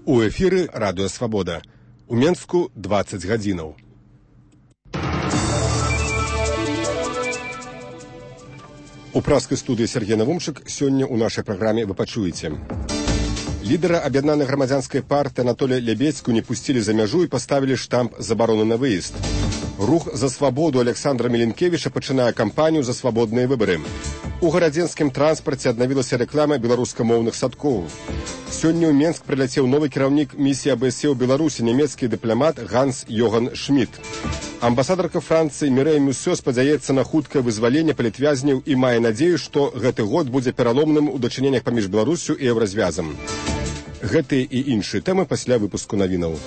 У эфіры Радыё Свабода. У Менску 20 гадзінаў. У праскай студыі Сергей Навумчык сёння ў нашай праграме вы пачуеце. Лідара аб'яднанай грамадзянскай партыі Анатолія Лябедзьку не пусцілі за мяжу і паставілі штамп забароны на выезд. Рух за свабоду Александра Міленкевіча пачынае кампанію за свабодныя выбары. У гарадзенскім транспарце аднавілася рэклама беларускамоўных садкоў. Сёння ў Менск прыляцеў новы кіраўнік місіі АБСЕ ў Беларусі, нямецкі дыпламат Ганс Йоган Шмідт. Амбасадарка Францыі Мірэя Мюсё спадзяецца на хуткае вызваленне палітвязняў і мае надзею, што гэты год будзе пераломным у дачыненнях паміж Беларуссю і еўразвязам. Гэтыя і іншыя тэмы пасля выпуску навінаў.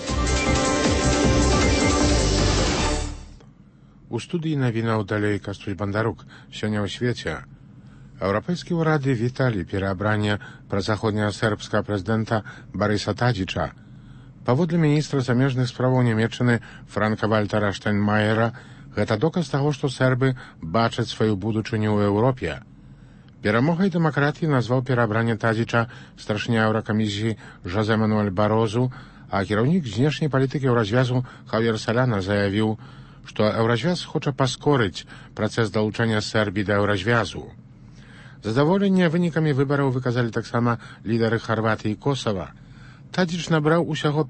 У студыі навінаў далей Кастусь Бандарук. Сёння ў свеце еўрапейскія ўрады віталі пераабранне празаходняга сербскага прэзідэнта Барыса Тадзіча. Паводле міністра замежных справаў Нямецчыны Франка-Вальтера Штайнмаера, гэта доказ таго, што сербы бачаць сваю будучыню ў Еўропе. Перамогай дэмакратыі назваў пераабранне Тадзіча старшыня еўракамісіі Жозе Мануэль Барозу, а кіраўнік знешняй палітыкі еўразвязу Хавьер Соляна заявіў, што еўразвяз хоча паскорыць працэс далучання Сербіі да еўразвязу. Задаволенне вынікамі выбараў выказалі таксама лідары Харватыі і Косава. Тадзіч набраў усяго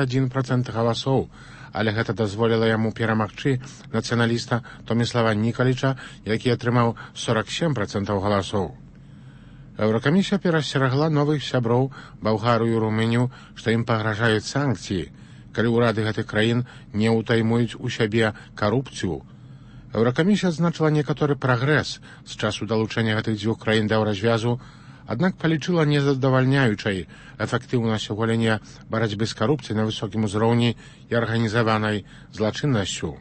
51% галасоў, але гэта дазволіла яму перамагчы нацыяналіста Томіслава Нікаліча, які атрымаў 47% галасоў. Еўракамісія перасцерагла новых сяброў Балгарыю і Румынію, што ім пагражаюць санкцыі, калі ўрады гэтых краін не ўтаймуюць у сябе карупцыю. Еўракамісія адзначыла некаторы прагрэс з часу далучэння гэтых дзвюх краін да еўразвязу, аднак палічыла незадавальняючай эфектыўнасць у галіне барацьбы з карупцыяй на высокім узроўні і арганізаванай злачыннасцю.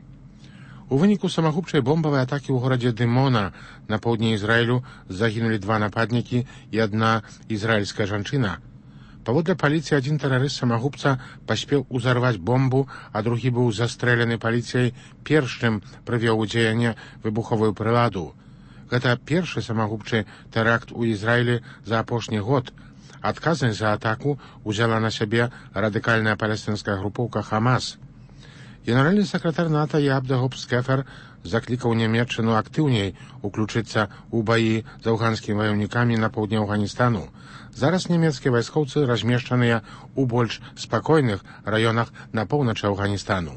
У выніку самагубчай бомбавай атакі ў горадзе Дымона на поўдні Ізраілю загінулі 2 нападнікі і 1 ізраільская жанчына. Паводле паліцыі, адзін тэрарыст-самагубца паспеў узарваць бомбу, а другі быў застрэлены паліцыяй перш чым прывёў у дзеянне выбуховую прыладу. Гэта першы самагубчы тэракт у Ізраілі за апошні год. Адказнасць за атаку ўзяла на сябе радыкальная палестынская групоўка Хамас. Генеральны сакратар НАТО Ябдагоб Скефер заклікаў Нямецчыну актыўней уключыцца ў баі з афганскімі ваяўнікамі на поўдні Афганістану. Зараз нямецкія вайскоўцы размешчаныя ў больш спакойных раёнах на поўначы Афганістану.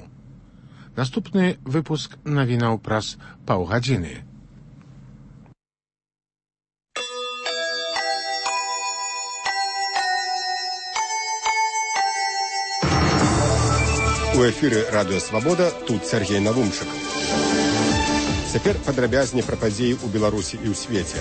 Наступны выпуск навінаў праз паўгадзіны. У эфіры Радыё Свабода, тут Сергей Навумчык. Цяпер падрабязней пра падзеі ў Беларусі і ў свеце.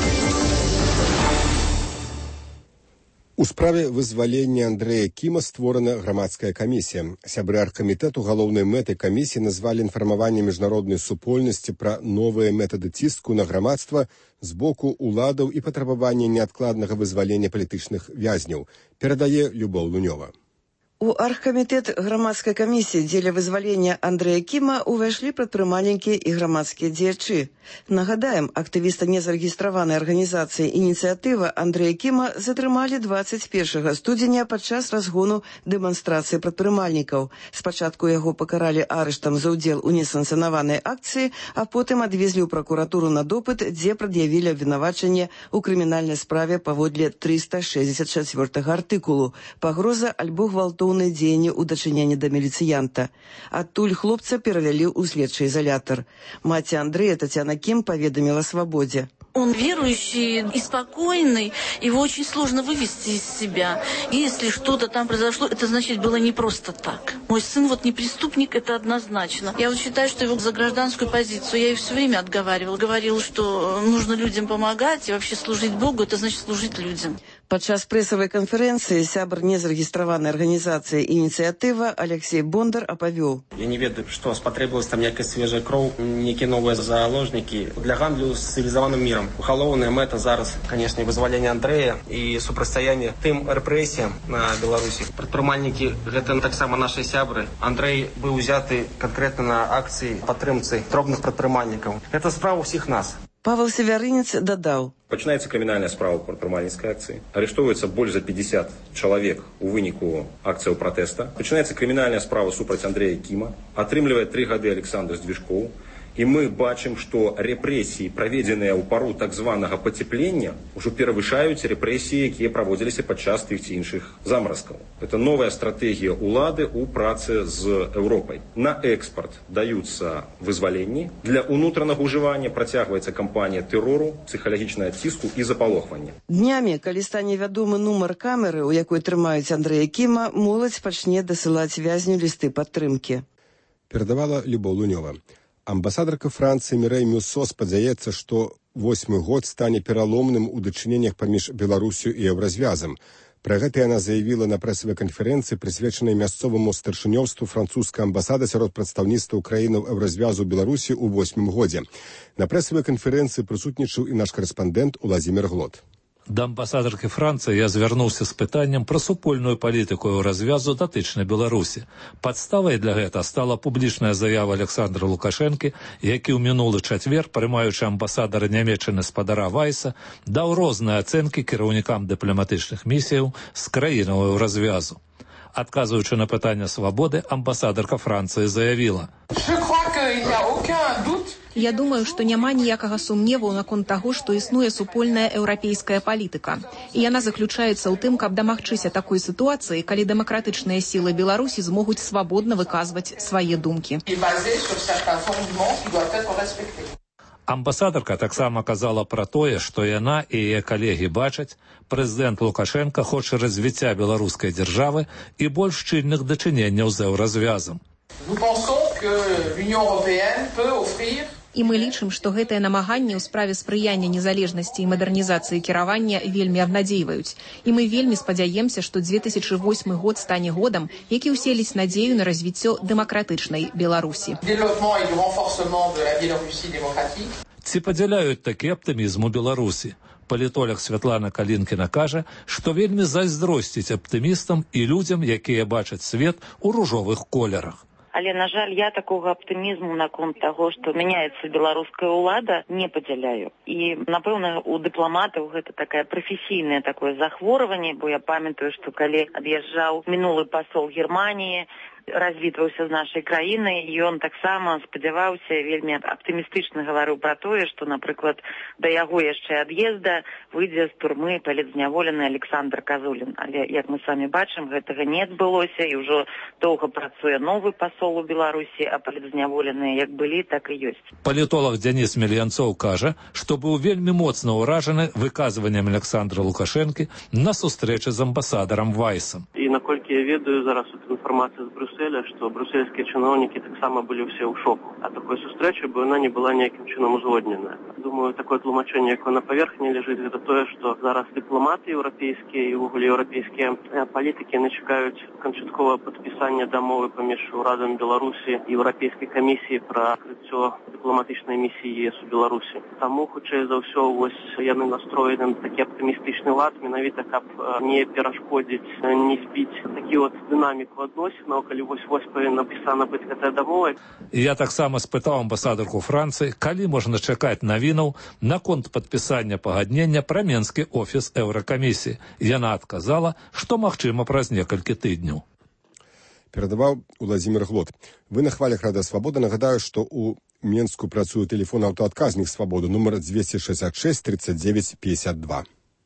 У справе вызвалення Андрэя Кіма створана грамадская камісія. Сябры аргкамітэту галоўнай мэтай камісіі назвалі інфармаванне міжнароднай супольнасці пра новыя метады ціску на грамадства з боку ўладаў і патрабаванне неадкладнага вызвалення палітычных вязняў, перадае Любоў Лунёва. У аргкамітэт грамадскай камісіі дзеля вызвалення Андрэя Кіма ўвайшлі прадпрымальнікі і грамадскія дзеячы. Нагадаем, актывіста незарэгістраванай арганізацыі «Ініцыятыва» Андрэя Кіма затрымалі 21 студзеня падчас разгону дэманстрацыі прадпрымальнікаў. Спачатку яго пакаралі арыштам за ўдзел у несанкцыянаванай акцыі, а потым адвезлі ў пракуратуру на допыт, дзе прад'явілі абвінавачанне ў крымінальнай справе паводле 364 артыкулу «Пагроза альбо гвалтоўнае дзеянне ў дачыненні да міліцыянта». Адтуль хлопца перавялі ў следчы изолятор. Маці Андрэя Татьяна Кім поведомила «Свободе». Он верующий и спокойный, его очень сложно вывести из себя. И если что-то там произошло, это значит было не просто так. Мой сын вот не преступник, это однозначно. Я вот считаю, что его за гражданскую позицию, я ее все время отговаривала. Говорила, что нужно людям помогать и вообще служить Богу, это значит служить людям. Падчас прэсавай канферэнцыі сябр незарэгістраванай арганізацыі «Ініцыятыва» Алексей Бондар апавёў. Я не ведаю, што спатрэбілася там някая свежая кроў, некія новыя заложнікі для гандлю з цывілізаваным мірам. Галоўная мэта зараз, канешне, вызвалення Андрэя і супрацьстаянне тым рэпрэсіям на Беларусі. Прадпрымальнікі гэта таксама нашы сябры. Андрэй быў узяты канкрэтна на акцыі падтрымцы дробных прадпрымальнікаў. Гэта справа ўсіх нас. Павел Северинец дадаў: Пачынаецца крымінальная справа па прадпрымальніцкай акцыі. Арыштоўваецца больш за 50 чалавек у выніку акцыяў пратэста. Пачынаецца крымінальная справа супраць Андрэя Кіма. Атрымлівае 3 гады Александр Здвижкоў. І мы бачым, што рэпрэсіі, праведзеныя ў пару так званага пацеплення, ўжо перавышаюць рэпрэсіі, якія праводзіліся падчас тых ці іншых замаразкаў. Это новая стратэгія ўлады ў працы з Еўропай. На экспарт даюцца вызваленні. Для ўнутранага ўжывання працягваецца кампанія тэрору, псіхалагічнага ціску і запалохвання. Днямі, калі стане вядомы нумар камеры, у якой трымаюць Андрэя Кіма, моладзь пачне дасылаць вязню лісты падтрымкі. Перадавала Любоў Лунёва. Амбасадарка Францыі Мірэй Мюссо спадзяецца, што 8-й год стане пераломным у дачыненнях паміж Беларусю і Еўразвязам. Пра гэта яна заявіла на прэсавай канферэнцыі, прысвечанай мясцоваму старшынёўству французскай амбасады сярод прадстаўніцтваў краінаў Еўразвязу ў Беларусі ў 8-м годзе. На прэсавай канферэнцыі прысутнічаў і наш карэспандэнт Уладзімір Глот. Да амбасадаркі Францыі я звярнуўся з пытаннем пра супольную палітыку развязу датычнай Беларусі. Падставай для гэта стала публічная заява Александра Лукашэнкі, які ў мінулы чацвер, прымаючы амбасадара нямецчыны спадара Вайса, даў розныя ацэнкі кіраўнікам дыпламатычных місіяў з краінаў развязу. Адказваючы на пытанне свабоды, амбасадарка Францыі заявіла: Я думаю, што няма ніякага сумневу наконт таго, што існуе супольная еўрапейская палітыка. І яна заключаецца ў тым, каб дамагчыся такой сітуацыі, калі дэмакратычныя сілы Беларусі змогуць свабодна выказваць свае думкі. Амбасадарка таксама казала пра тое, што яна і яе калегі бачаць, прэзідэнт Лукашенка хоча развіцця беларускай дзяржавы і больш шчыльных дачыненняў з еўразвязам. І мы лічым, што гэтыя намаганні ў справе спрыяння незалежнасці і мадэрнізацыі кіравання вельмі абнадзейваюць. І мы вельмі спадзяемся, што 2008 год стане годам, які ўселіць надзею на развіццё дэмакратычнай Беларусі. Ці падзяляюць такі аптымізм у Беларусі? Палітолог Святлана Калінкіна кажа, што вельмі зайздросціць аптымістам і людзям, якія бачаць свет у ружовых колерах. Але, на жаль, я такога аптымізму наконт таго, што мяняецца беларуская ўлада, не падзяляю. І, напэўна, у дыпламатаў гэта такая прафесійнае такое захворванне, бо я памятаю, што калі ад'язджаў мінулы пасол Германіі, развітваўся з нашай краінай, і ён таксама спадзяваўся, вельмі аптымістычна гаварыў пра тое, што, напрыклад, да яго яшчэ ад'езда выйдзе з турмы палітзняволены Александр Казулін. Але, як мы самі бачым, гэтага не адбылося, і ўжо доўга працуе новы пасол у Беларусі, а палітзняволеныя як былі, так і ёсць. Палітолог Дзяніс Мельянцоў кажа, што быў вельмі моцна ўражаны выказваннем Александра Лукашэнкі на сустрэчы з амбасадарам Вайсам. І наколькі я ведаю, зараз інфармацыя з Брюсселя, што брюссельскія чыноўнікі таксама былі ўсе ў шоку. А такой сустрэчы, бо яна не была ніякім чынам узгоднена. Думаю, такое тлумачэнне, якое на паверхні ляжыць, гэта тое, што зараз дыпламаты еўрапейскія і ўвогуле еўрапейскія палітыкі яны чакаюць канчатковае падпісання дамовы паміж урадам Беларусі і Еўрапейскай камісіі пра адкрыццё дыпламатычнай місіі ЕС у Беларусі. Таму, хутчэй за ўсё, вось яны настроены на такі аптымістычны лад, менавіта каб не перашкодзіць, не збіць такі от дынаміку адносінаў, калі вось павінна напісана быць гэтая дамова. Я таксама спытаў амбасадарку Францыі, калі можна чакаць навінаў наконт падпісання пагаднення пра менскі офіс Еўракамісіі. Яна адказала, што магчыма праз некалькі тыдняў. Перадаваў Уладзімір Глот. Вы на хвалях Рада Свабода. Нагадаю, што ў Менску працуе тэлефон аўтаадказнік Свабоды, нумар 266 39 52.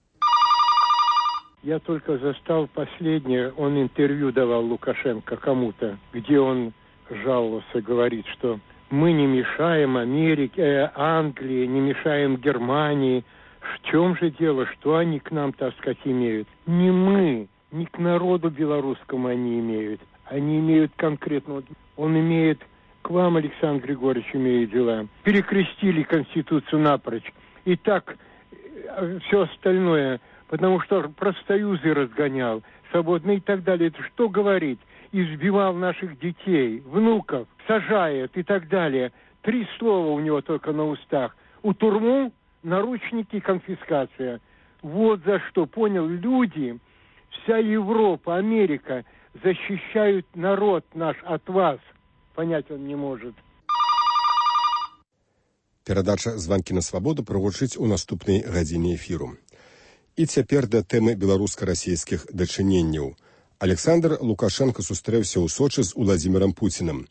Я только застал последнее, он интервью давал Лукашенко кому-то, где он жаловался, говорит, что мы не мешаем Америке, Англии, не мешаем Германии. В чем же дело, что они к нам таскать имеют? Не мы, не к народу белорусскому они имеют. Они имеют конкретно, он имеет к вам, Александр Григорьевич, имеет дела. Перекрестили Конституцию напрочь. И так все остальное... Потому что профсоюзы разгонял, свободно и так далее. Это что говорить? Избивал наших детей, внуков, сажает и так далее. 3 слова у него только на устах. У турму, наручники, конфискация. Вот за что, понял, люди, вся Европа, Америка защищают народ наш от вас. Понять он не может. Перадача «Званкі на свабоду» прагучыць у наступнай гадзіне эфіру. І цяпер да тэмы беларуска-расійскіх дачыненняў. Александр Лукашенко сустрэўся ў Сочы з Уладзімірам Пуцінам.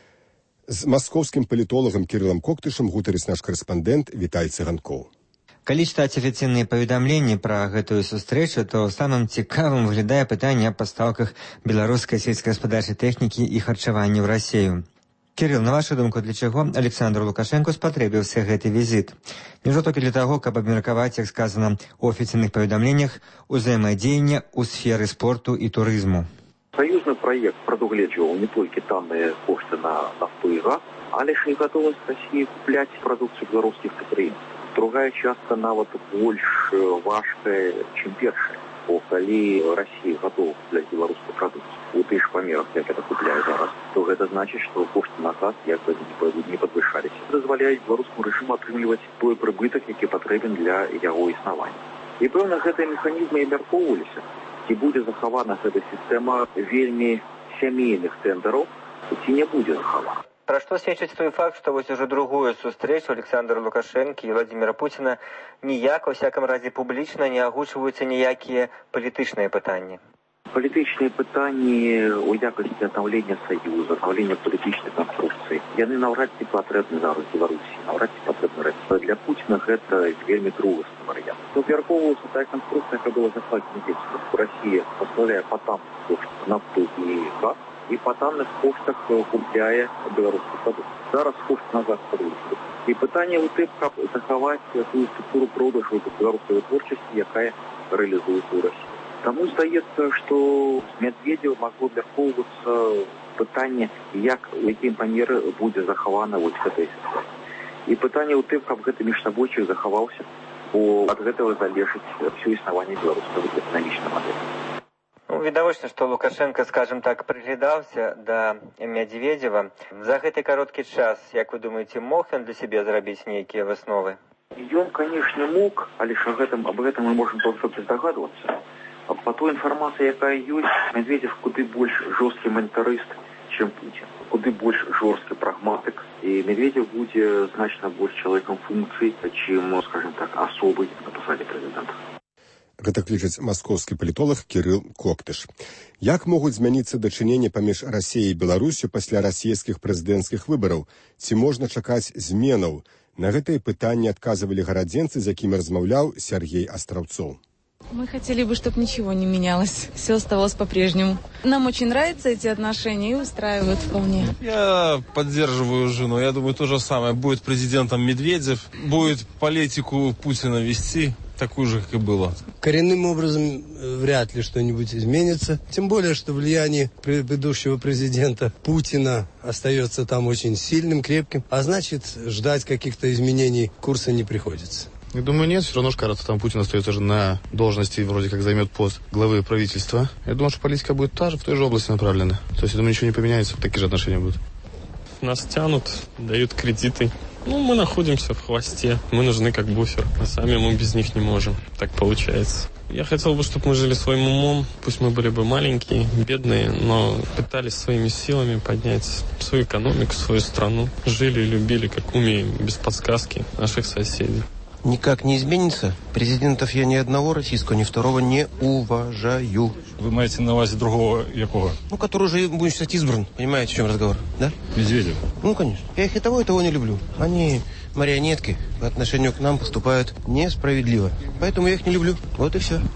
З маскоўскім палітолагам Кірылам Коктышам гутарыць наш карэспандэнт Віталь Цыганкоў. Калі чытаць афіцыйныя паведамленні пра гэтую сустрэчу, то самым цікавым выглядае пытанне аб пастаўках беларускай сельскагаспадарчай тэхнікі і харчавання ў Расію. Кірыл, на вашу думку, для чаго Александру Лукашенку спатрэбіўся гэты візіт? Няўжо толькі для таго, каб абмеркаваць, як сказана ў афіцыйных паведамленнях, узаемадзеяння ў сферы спорту і турызму? Союзный проект прадугледжваў не толькі танныя кошты на нафту і газ, але ж і гатовасць Расіі купляць прадукцыю беларускіх прадпрыемстваў. Другая частка нават больш важкая, чым першая. Бо калі Расія гатова купляць беларускую прадукцыю у тых ж памерах, як это купляе зараз, то гэта значыць, што кошты на газ як бы не падвышаліся. Дазваляюць беларускаму рэжыму атрымліваць той прыбытак, які патрэбен для яго існавання. І пэўна, гэтыя механізмы абмяркоўваліся. Ці будзе захавана гэта сістэма вельмі сямейных тэндараў, ці не будзе захавана. Пра што сведчыць той факт, што вось ужо другую сустрэчу Александра Лукашэнкі і Владзіміра Пуціна ніяк, ва всякам разе публічна не агучваюцца ніякія палітычныя пытанні. Палітычныя пытанні ў якасці аднаўлення саюза, аднаўлення палітычнай канструкцыі, яны наўрад ці патрэбны зараз Беларусі, наўрад ці патрэбны Расіі. Для Пуціна гэта вельмі другасны варыянт. Абмяркоўвалася тая канструкцыя, якая была закладзена дзецьмам. Расія паставляе па танных коштах нафту і газ, і па танных коштах купляе беларускую прадукцыю. Зараз кошт на газ падвышаны. І пытанне ў тым, каб захаваць тую структуру продажу беларускай вытворчасці, якая рэалізуецца ў Расіі. Таму здаецца, што з Медведзева магло абмяркоўвацца пытанне, як у якім памеры будзе захавана вось гэтая сістэма. І пытанне ў тым, каб гэты міжсабойчык захаваўся, бо ад гэтага залежыць ўсё існаванне беларускай эканамічнай мадэлі. Відавочна, што Лукашенко, скажем так, прыглядаўся да Медведзева. За гэты кароткі час, як вы думаеце, мог ён для сябе зрабіць нейкія высновы? Ён, канешне, мог, але ж об гэтым мы можам толькі здагадвацца. Па той інфармацыі, якая ёсць, Медведзев куды больш жорсткі манетарыст, чым Пуцін. Куды больш жорсткі прагматык. І Медведзев будзе значна больш чалавекам функцый, чым, скажем так, асобай на пасадзе прэзідэнта. Гэта клічаць маскоўскі палітолог Кірыл Коктыш. Як могуць змяніцца дачыненні паміж Расіяй і Беларусю пасля расійскіх прэзідэнцкіх выбараў? Ці можна чакаць зменаў? На гэтае пытанне адказвалі гарадзенцы, з якімі размаўляў Сергей Астраўцоў. Мы хотели бы, чтобы ничего не менялось. Все оставалось по-прежнему. Нам очень нравятся эти отношения и устраивают вполне. Я поддерживаю жену. Я думаю, то же самое. Будет президентом Медведев, будет политику Путина вести такую же, как и было. Коренным образом вряд ли что-нибудь изменится. Тем более, что влияние предыдущего президента Путина остается там очень сильным, крепким. А значит, ждать каких-то изменений курса не приходится. Я думаю, нет. Все равно же, кажется, там Путин остается же на должности, вроде как займет пост главы правительства. Я думаю, что политика будет та же, в той же области направлена. То есть, я думаю, ничего не поменяется, такие же отношения будут. Нас тянут, дают кредиты. Мы находимся в хвосте. Мы нужны как буфер. А сами мы без них не можем. Так получается. Я хотел бы, чтобы мы жили своим умом. Пусть мы были бы маленькие, бедные, но пытались своими силами поднять свою экономику, свою страну. Жили и любили, как умеем, без подсказки наших соседей. Никак не изменится. Президентов я ни одного российского, ни второго не уважаю. Вы маете на увазі другого якого? Который уже будет считать избран. Понимаете, в чем разговор, да? Медведев. Конечно. Я их и того не люблю. Они марионетки по отношению к нам поступают несправедливо. Поэтому я их не люблю. Вот и все.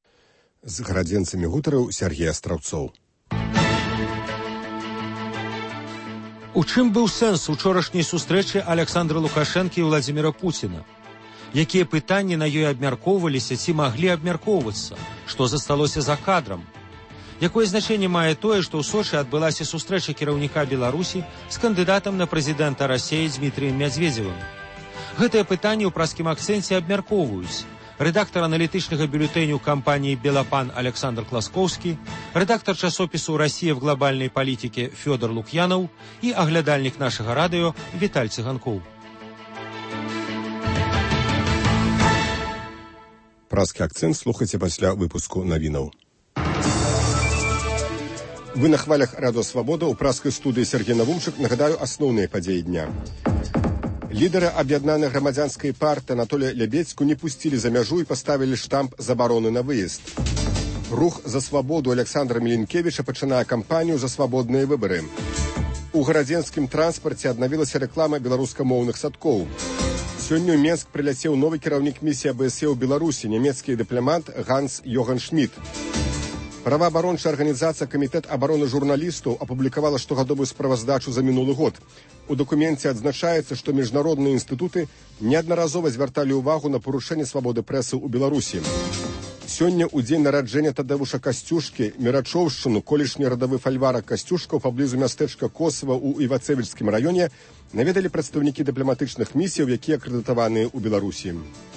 З гарадзенцамі гутарыў Сергей Астраўцоў. У чым быў сэнс учорашняй сустрэчы Александра Лукашэнкі і Владзіміра Пуціна? Якія пытанні на ёй абмяркоўваліся ці маглі абмяркоўвацца? Што засталося за кадрам? Якое значэнне мае тое, што ў Сочы адбылася сустрэча кіраўніка Беларусі з кандыдатам на прэзідэнта Расіі Дмітрыем Медведзевым? Гэтае пытанне ў праскім акцэнце абмяркоўваюць рэдактар аналітычнага бюлетэню кампаніі «Белапан» Александр Класкоўскі, рэдактар часопісу «Расія в глобальнай палітыке» Фёдор Лук'янаў і аглядальнік нашага радыё Віталь Цыганкоў. Праскі акцэнт слухайце пасля выпуску навінаў. Вы на хвалях Радыё Свабода. У праскай студыі Сергей Навумчык. Нагадаю асноўныя падзеі дня. Лідары аб'яднанай грамадзянскай партыі Анатолія Лябедзьку не пусцілі за мяжу і паставілі штамп забароны на выезд. Рух за свабоду Александра Міленкевіча пачынае кампанію за свабодныя выбары. У гарадзенскім транспарце аднавілася рэклама беларускамоўных садкоў. Сёння ў Менск прыляцеў новы кіраўнік місіі АБСЕ ў Беларусі, нямецкі дыпламат Ганс Йоган Шмідт. Праваабарончая арганізацыя Камітэт абароны журналістаў апублікавала штогадовую справаздачу за мінулы год. У дакуменце адзначаецца, што міжнародныя інстытуты неаднаразова звярталі ўвагу на парушэнне свабоды прэсы ў Беларусі. Сёння ў дзень нараджэння Тадэвуша Касцюшкі Мірачоўшчыну, колішні радавы фальварак Касцюшкаў паблізу мястэчка Косава ў Івацэвічскім раёне наведалі прадстаўнікі дыпламатычных місіяў, якія акрэдытаваныя ў Беларусі.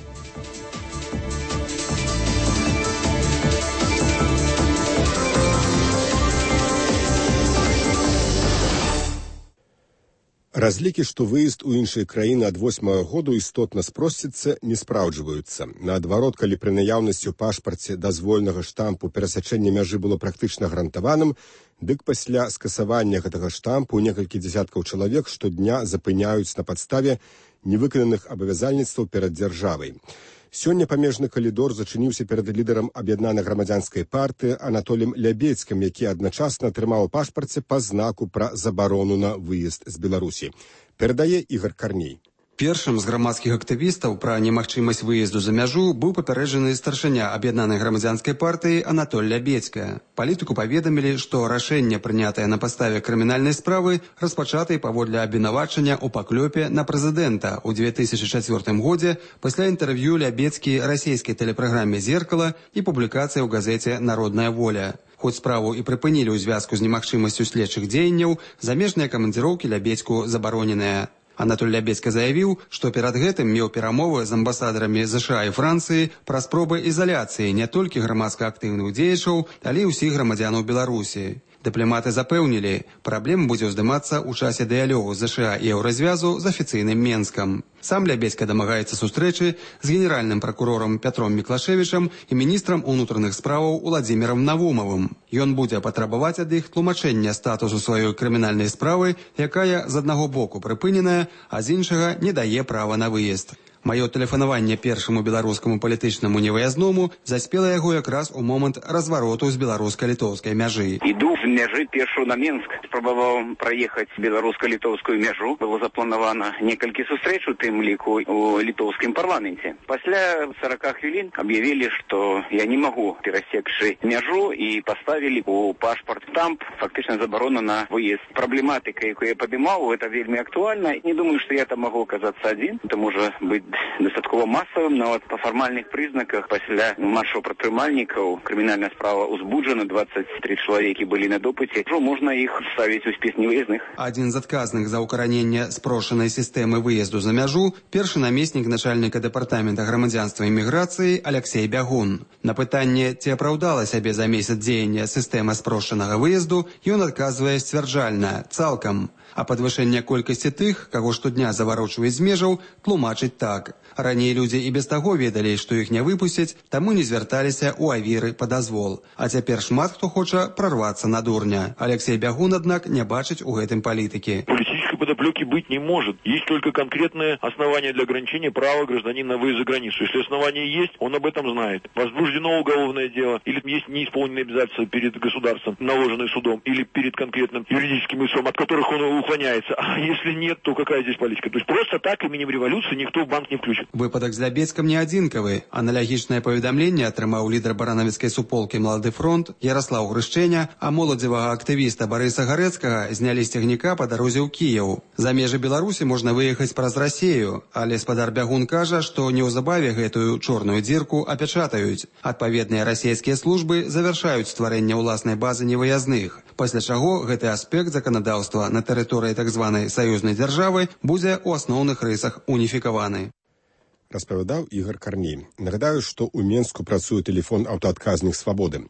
Разлікі, што выезд у іншыя краіны ад 8-го году істотна спросціцца, не спраўджваюцца. Наадварот, калі пры наяўнасці ў пашпарце дазвольнага штампу перасячэнне мяжы было практычна гарантаваным, дык пасля скасавання гэтага штампу некалькі дзясяткаў чалавек штодня запыняюць на падставе невыкананых абавязальніцтваў перад дзяржавай. Сёння памежны калідор зачыніўся перад лідарам аб'яднанай грамадзянскай партыі Анатоліем Лябедзькім, які адначасна атрымаў у пашпарце па знаку пра забарону на выезд з Беларусі. Перадае Ігор Карней. Першым з грамадскіх актывістаў пра немагчымасць выезду за мяжу быў папярэджаны старшыня аб'яднанай грамадзянскай партыі Анатоль Лябедзька. Палітыку паведамілі, што рашэнне, прынятае на падставе крымінальнай справы, распачатай паводле абвінавачання ў паклёпе на прэзідэнта ў 2004 годзе пасля інтэрв'ю Лябедзькі расійскай тэлепраграме «Зеркала» і публікацыі ў газеце «Народная воля». Хоць справу і прыпынілі ў звязку з немагчымасцю следчых дзеянняў, замежныя камандзіроўкі Лябедзьку забароненыя. Анатоль Лябедзька заявіў, што перад гэтым меў перамовы з амбасадарамі США і Францыі пра спробы ізаляцыі не толькі грамадска актыўных дзеячаў, але і ўсіх грамадзянаў Беларусі. Дыпламаты запэўнілі, праблема будзе ўздымацца ў часе дыялогу США і Еўразвязу з афіцыйным Менскам. Сам Лябедзька дамагаецца сустрэчы з генеральным пракурорам Пятром Міклашевічам і міністрам унутраных справаў Уладзімірам Навумавым. Ён будзе патрабаваць ад іх тлумачэння статусу сваёй крымінальнай справы, якая з аднаго боку прыпыненая, а з іншага не дае права на выезд. Маё тэлефанаванне першаму беларускаму палітычнаму невыязному заспела яго якраз у момант развароту з беларуска-літоўскай мяжы. Іду з мяжы першую на Менск. Спрабаваў праехаць беларуска-літоўскую мяжу. Было запланавана некалькі сустрэч у тым ліку у літоўскім парламенце. Пасля 40 хвілін аб'явілі, што я не магу перасекшы мяжу і паставілі у пашпарт штамп, фактычна забарона на выезд. Праблематыка, якую я падымаў, гэта вельмі актуальна. Не думаю, што я там магу аказацца адзін. Это можа быць дастаткова масавым, нават па фармальных прызнаках пасля маршаў прадпрымальнікаў крымінальная справа ўзбуджана, 23 чалавекі былі на допыце, ўжо можна іх ставіць у спіс невыездных. Адзін з адказных за ўкараненне спрошанай сістэмы выезду за мяжу першы намеснік начальніка дэпартамента грамадзянства і міграцыі Алексей Бягун. На пытанне, ці апраўдала сябе за месяц дзеяння сістэма спрошанага выезду, ён адказвае сцвярджальна, цалкам. А падвышэнне колькасці тых, каго штодня заварочваюць з межаў, тлумачыць так. Раней людзі і без таго ведалі, што іх не выпусцяць, таму не звярталіся ў авіры па дазвол. А цяпер шмат хто хоча прорвацца на дурня. Алексей Бягун, аднак, не бачыць у гэтым палітыкі. Политической подоплеки быть не может. Есть только конкретное основание для ограничения права гражданина на выезд за границу. Если основание есть, он об этом знает. Возбуждено уголовное дело, или есть неисполненные обязательства перед государством, наложенные судом, или перед конкретным юридическим лицом, от которых он уклоняется. А если нет, то какая здесь политика? То есть просто так именем революции никто в банк не включит. Выпадак з Лябедзькам не адзінкавы. Аналагічнае паведамленне атрымаў лідар баранавіцкай суполкі «Малады фронт» Ярослаў Грышчэня, а моладзевага актывіста Барыса Гарэцкага знялі з цягніка па дарозе ў Кіеў. За межы Беларусі можна выехаць праз Расею, але спадар Бягун кажа, што неўзабаве гэтую чорную дзірку апячатаюць. Адпаведныя расійскія службы завяршаюць стварэнне ўласнай базы невыязных, пасля чаго гэты аспект заканадаўства на тэрыторыі так званай саюзнай дзяржавы будзе ў асноўных рысах уніфікаваны. Распавядаў Ігор Карней. Нагадаю, што ў Менску працуе тэлефон аўтаадказнік «Свабоды».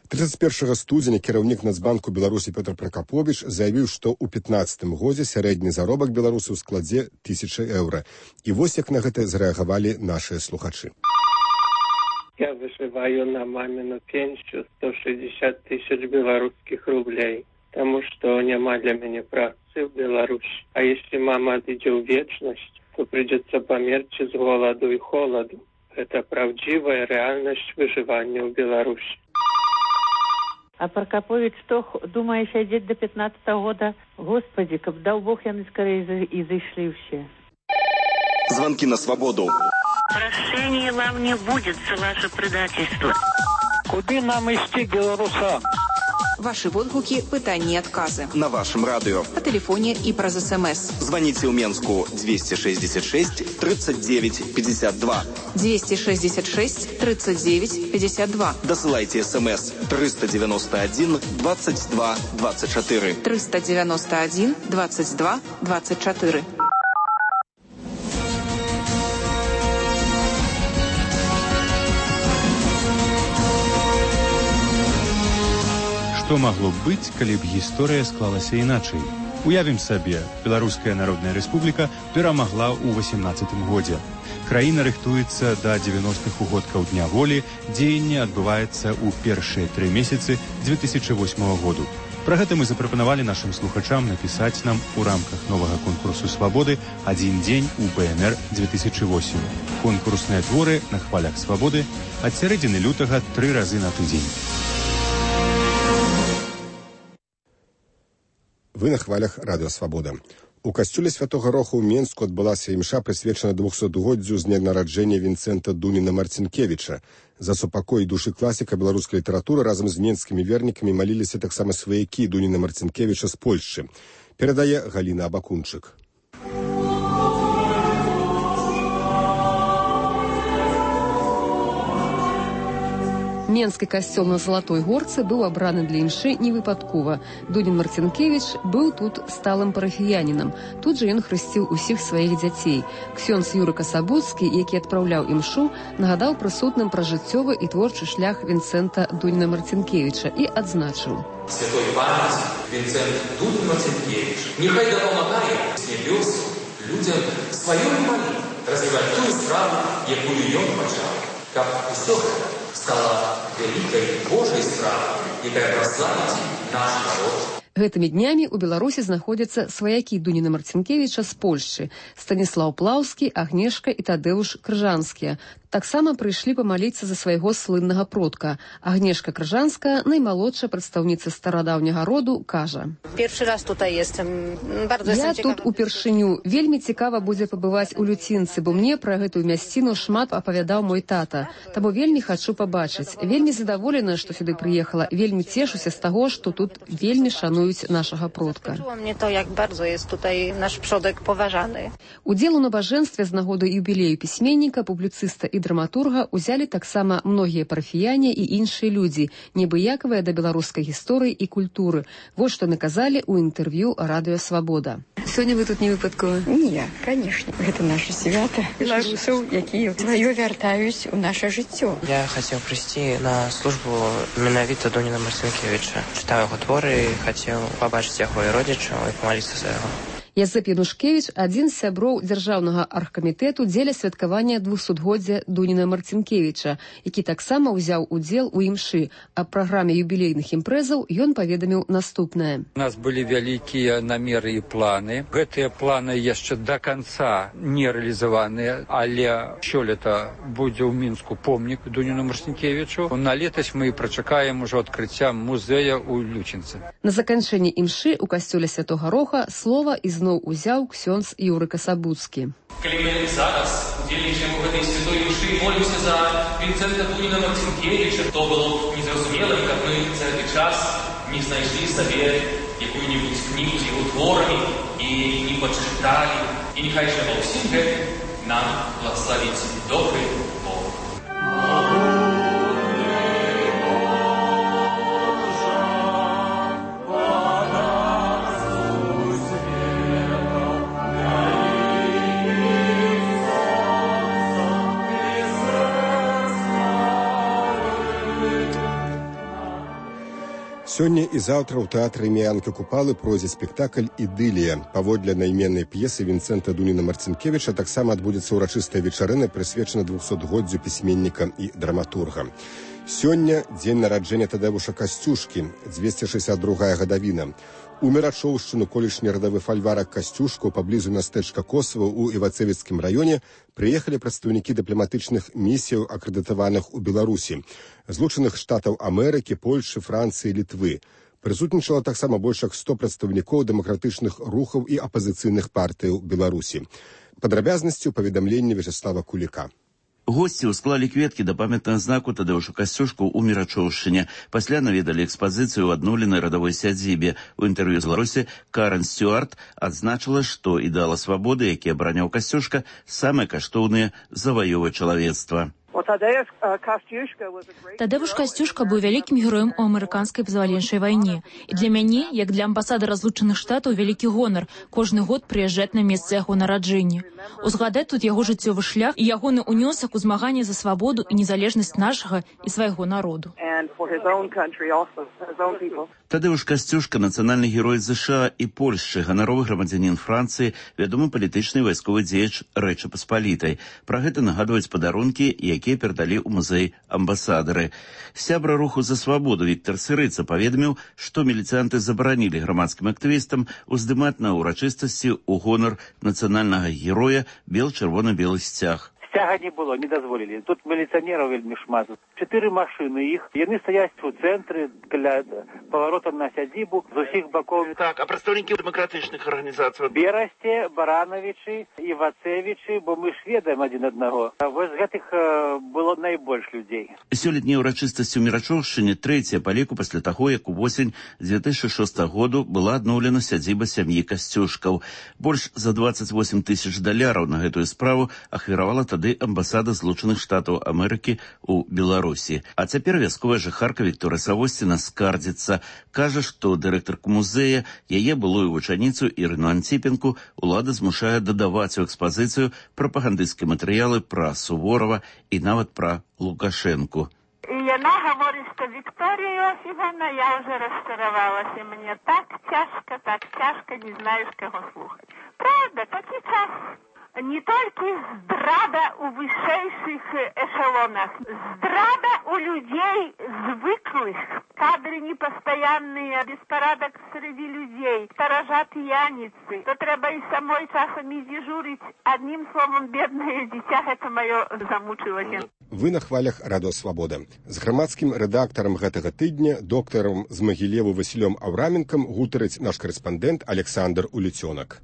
31 студзеня кіраўнік Нацбанку Беларусі Пётр Пракаповіч заявіў, што ў 2015 годзе сярэдні заробак беларусаў складзе 1000 еўра. І вось як на гэта зрэагавалі нашыя слухачы. Я выживаю на мамину пенсию 160 тысяч белорусских рублей, потому что няма для меня працы в Беларуси. А если мама отойдет в вечность, то придется померчь с голоду и холоду. Это правдивая реальность выживания в Беларуси. А Прокопович что, думаешь, сидеть до 15-го года? Господи, как дал Бог, яны скорее и зашли все. Звонки на свободу. Прощения вам не будет за ваше предательство. Куды нам идти, белорусам? Ваши водгуки, пытания и отказы. На вашем радио. По телефоне и праз СМС. Звоните в Менску 266 39 52. 266 39 52. Досылайте СМС 391 22 24. 391 22 24. Што магло б быць, калі б гісторыя склалася іначай? Уявім сабе, Беларуская Народная Рэспубліка перамагла ў 18-м годзе. Краіна рыхтуецца да 90-х угодкаў Дня волі, дзеянне адбываецца ў першыя 3 месяцы 2008 году. Пра гэта мы запрапанавалі нашым слухачам напісаць нам у рамках новага конкурсу «Свабоды» «Адзін дзень у БНР 2008». Конкурсныя творы на хвалях свабоды ад сярэдзіны лютага 3 разы на тыдзень. Вы на хвалях радыё «Свабода». У касцёле Святога Роха ў Менску адбылася імша, прысвечана 200-годдзю з дня нараджэння Вінцэнта Дуніна Марцінкевіча. За супакой душы класіка беларускай літаратуры разам з менскімі вернікамі маліліся таксама сваякі Дуніна Марцінкевіча з Польшчы. Перадае Галіна Абакунчык. Менскі касцёл на Залатой Горцы быў абраны для імшы невыпадкова. Дунін Марцінкевіч быў тут сталым парафіянінам. Тут жа ён хрысціў усіх сваіх дзяцей. Ксёндз Юры Касабуцкі, які адпраўляў імшу, нагадаў прысутным пра жыццёвы і творчы шлях Вінцэнта Дуніна Марцінкевіча і адзначыў: Святой памяці Вінцэнт Дунін Марцінкевіч нехай дапамагае з нябёс людзям сваёй молі развіваць тую справу, якую ён пачаў, каб усё гэта стала вялікай Божай справай, якая праславіць наш народ. Гэтымі днямі ў Беларусі знаходзяцца сваякі Дуніна Марцінкевіча з Польшчы: Станіслаў Плаўскі, Агнешка і Тадэуш Крыжанскія. Таксама прыйшлі памаліцца за свайго слыннага продка. Агнешка Крыжанская, наймалодшая прадстаўніца старадаўняга роду, кажа: Першы раз тут jestem. Я тут упершыню. Вельмі цікава будзе пабываць у Люцінцы, бо мне пра гэтую мясціну шмат апавядаў мой тата. Таму вельмі хачу пабачыць. Вельмі задаволеная, што сюды прыехала. Вельмі цешуся з таго, што тут вельмі шануюць нашага продка. Мне то, як bardzo jest tutaj nasz przodek poważany. Удзел у набажэнстве з нагоды юбілею пісьменніка, публіцыста і драматурга узялі таксама многія парафіяне і іншыя людзі, небыякавыя да беларускай гісторыі і культуры. Вось што наказалі ў інтэрв'ю радыё «Свабода». Сёння вы тут не выпадкова? Не, конечно. Гэта наша свята беларусаў, якія сваё вяртаюць у наша жыццё. Я хацеў прыйсці на службу менавіта Дуніна Марцінкевіча. Чытаў яго творы, хацеў пабачыць яго і родзічаў і памаліцца за яго. Язэп Янушкевіч – адзін з сяброў дзяржаўнага аргкамітэту дзеля святкавання 200-годдзя Дуніна Марцінкевіча, які таксама ўзяў удзел у імшы. Аб праграме юбілейных імпрэзаў ён паведаміў наступнае. У нас былі вялікія намеры і планы. Гэтыя планы яшчэ да канца не рэалізаваныя, але сёлета будзе ў Мінску помнік Дуніну Марцінкевічу. На летась мы прачакаем ужо адкрыцця музея ў Лючынцы. На заканчэнні імшы ў касцёле Святога Роха слова ізноў узяў ксёндз Юры Касабуцкі. Калі мы зараз удзельнічаем у гэтай святой імшы і молімся за Вінцэнта Дуніна Марцінкевіча, то было б незразумелым, каб мы за гэты час не знайшлі сабе якую-нибудь кнігу з яго творамі і не пачыталі. І нехай жа ва ўсім гэтым нам благословіць добры Бог. Сёння і заўтра ў тэатры імя Янкі Купалы пройдзе спектакль «Ідылія». Паводле найменнай п'есы Вінцэнта Дуніна Марцінкевіча таксама адбудзецца ўрачыстая вечарына, прысвечана 200-годдзю пісьменніка і драматурга. Сёння дзень нараджэння Тадэвуша Касцюшкі, 262-я гадавіна. У Мірачоўшчыну колішні радавы фальварак Касцюшку паблізу мястэчка Косава ў Івацэвіцкім раёне прыехалі прадстаўнікі дыпламатычных місіяў, акрэдытаваных у Беларусі, Злучаных Штатаў Амерыкі, Польшы, Францыі, Літвы. Прысутнічала таксама больш як 100 прадстаўнікоў дэмакратычных рухаў і апазіцыйных партыяў Беларусі. Падрабязнасці ў паведамленні Вячеслава Куліка. Госці ўсклалі кветкі да памятнага знаку Тадеушу Касцюшку ў Мірачоўшчыне. Пасля наведалі экспазіцыю ў адноўленай радавой сядзібе. У інтэрв'ю з Беларусі Карен Стюарт адзначыла, што ідэалы свабоды, якія абараняў Касцюшка, самыя каштоўныя заваёвы чалавецтва. Тадеуш Касцюшка быў вялікім героем у амерыканскай вызваленчай вайне. І для мяне, як для амбасадара Злучаных Штатаў, вялікі гонар кожны год прыязджаць на месца яго нараджэння. Узгадаць тут яго жыццёвы шлях і ягоны ўнёсак у змаганне за свабоду і незалежнасць нашага і свайго народу. Тадеуш Касцюшка – нацыянальны герой США і Польшчы, ганаровы грамадзянін Францыі, вядомы палітычны і вайсковы дзеяч Рэчы Паспалітай. Пра гэта нагадваюць падарункі, якія перадалі ў музей амбасадары. Сябра руху за свабоду Віктор Сырыца паведаміў, што міліцыянты забаранілі грамадскім актывістам уздымаць на ўрачыстасці ў гонар нацыянальнага героя бел-чырвона-белы сцяг. Сцяга не было, не дазволілі. Тут міліцыянераў вельмі шмат. 4 машыны іх. Яны стаяць у цэнтры, каля паварота на сядзібу, з усіх бакоў. Так, а прадстаўнікі дэмакратычных арганізацый? Берасце, Барановичы, Івацэвічы, бо мы ж ведаем адзін аднаго. А вось гэтых было найбольш людзей. Сёлетняя ўрачыстасць у Мірачоўшчыне трэцяя па ліку пасля таго, як увосень 2006 году была адноўлена сядзіба сям'і Касцюшкаў. Больш за 28 тысяч даляраў на гэтую справу ахвяравала тады амбасада Злучаных Штатаў Амерыкі ў Беларусі. А цяпер вясковая жыхарка Вікторыя Савосціна скардзіцца. Кажа, што дырэктарку музея, яе былую вучаніцу Ірыну Антіпенку, улада змушае дадаваць у экспазіцыю прапагандысцкія матэрыялы пра Суворова і нават пра Лукашэнку. І яна гаворыць, што Вікторія Йосіфівна, я ўжо расчаравалася. Мне так цяжка, не знаю, з каго слухаць. Правда, такі час. Не толькі здрада у вышэйшых эшелонах, здрада у людзей звыклых, кадры непастаянныя, беспарадак среди людзей, стаража п'яніцы, то трэба і самой часамі дзежурыць. Адним словом, беднае дзіця, гэта маё замучылася. Вы на хвалях Радио Свабода. З грамадскім рэдактарам гэтага тыдня, доктарам з Магілеву Васілём Аўраменкам гутарыць наш карэспандэнт Александр Уліцёнак.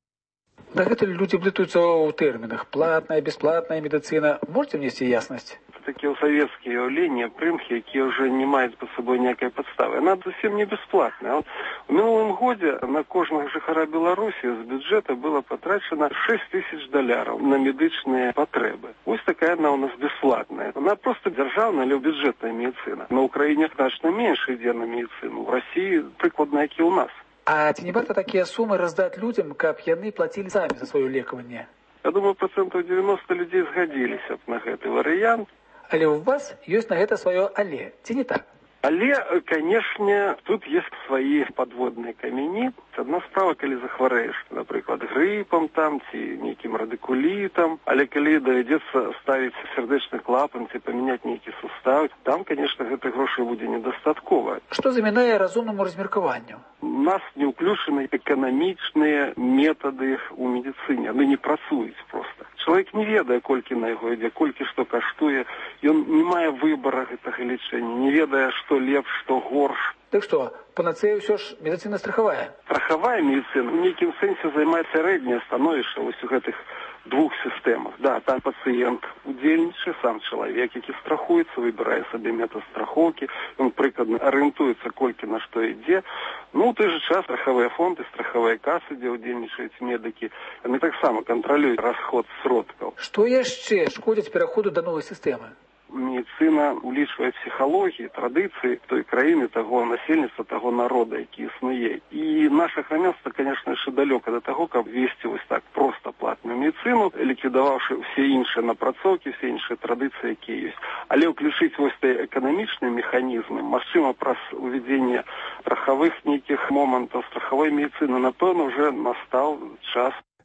Дагэтуль люди блытаюцца ў тэрмінах. Платная, бесплатная медицина. Можете внести ясность? Такие советские явления, прымхи, якія уже не маюць под собой некой подставы. Она совсем не бесплатная. В минулым году на кожного жыхара Беларуси з бюджета было потрачено 6 тысяч доляров на медычные потребы. Вот такая она у нас бесплатная. Она просто державная или бюджетная медицина. На Украине значно меньше идет на медицину. В России прикладно, как и у нас. А ці не варта такія сумы раздаць людзям, каб яны плацілі самі за сваё лекаванне? Я думаю, 90% людей згадзіліся б на гэты варыянт. Але ў вас ёсць на гэта сваё але, ці не так? Але, конечно, тут есть свои подводные камені. Одна справа, коли захварэеш, наприклад, грипом там, ці нейкім радикулитом, але коли доведется ставить сердечный клапан, ці поменять нейкі сустав, там, конечно, гэтых грошей буде недостатково. Что замінае разумному размеркаванню? У нас не ўключаны эканамічныя методы у медицине, они не працуюць просто. Человек не ведае, колькі на яго ідзе, колькі што каштуе, ён не мае выбора гэтага лечення, не ведае, што лепш, што горш. Так что, панацея ўсё ж медицина страховая? Страховая медицина в нейкім сэнсе займае сярэдняе становішча вось у гэтых двух сістэмах. Да, там пациент удзельнічае, сам чалавек, які страхуецца, выбірае сабе метод страхоўкі, ён прыкладна арыентуецца, колькі на што ідзе. Ну, у той же час страховыя фонды, страховыя касы, дзе удзельнічаюць медыкі, яны таксама кантралююць расход сродкаў. Што яшчэ шкодзіць пераходу да новай сістэмы? Медицина улічвае псіхалогіі, традыцыі той краіны, таго насельніцтва, таго народа, які існуе. І наше грамадства, конечно, яшчэ далёка до таго, каб весці вось так проста платную медицину, ліквідаваўшы ўсе іншыя напрацоўкі, ўсе іншыя традыцыі, якія ёсць. Але ўключыць вось тыя эканамічныя механізмы, магчыма, праз увядзенне страхавых нейкіх момантаў страхавой медицины, напэўна, уже настаў час.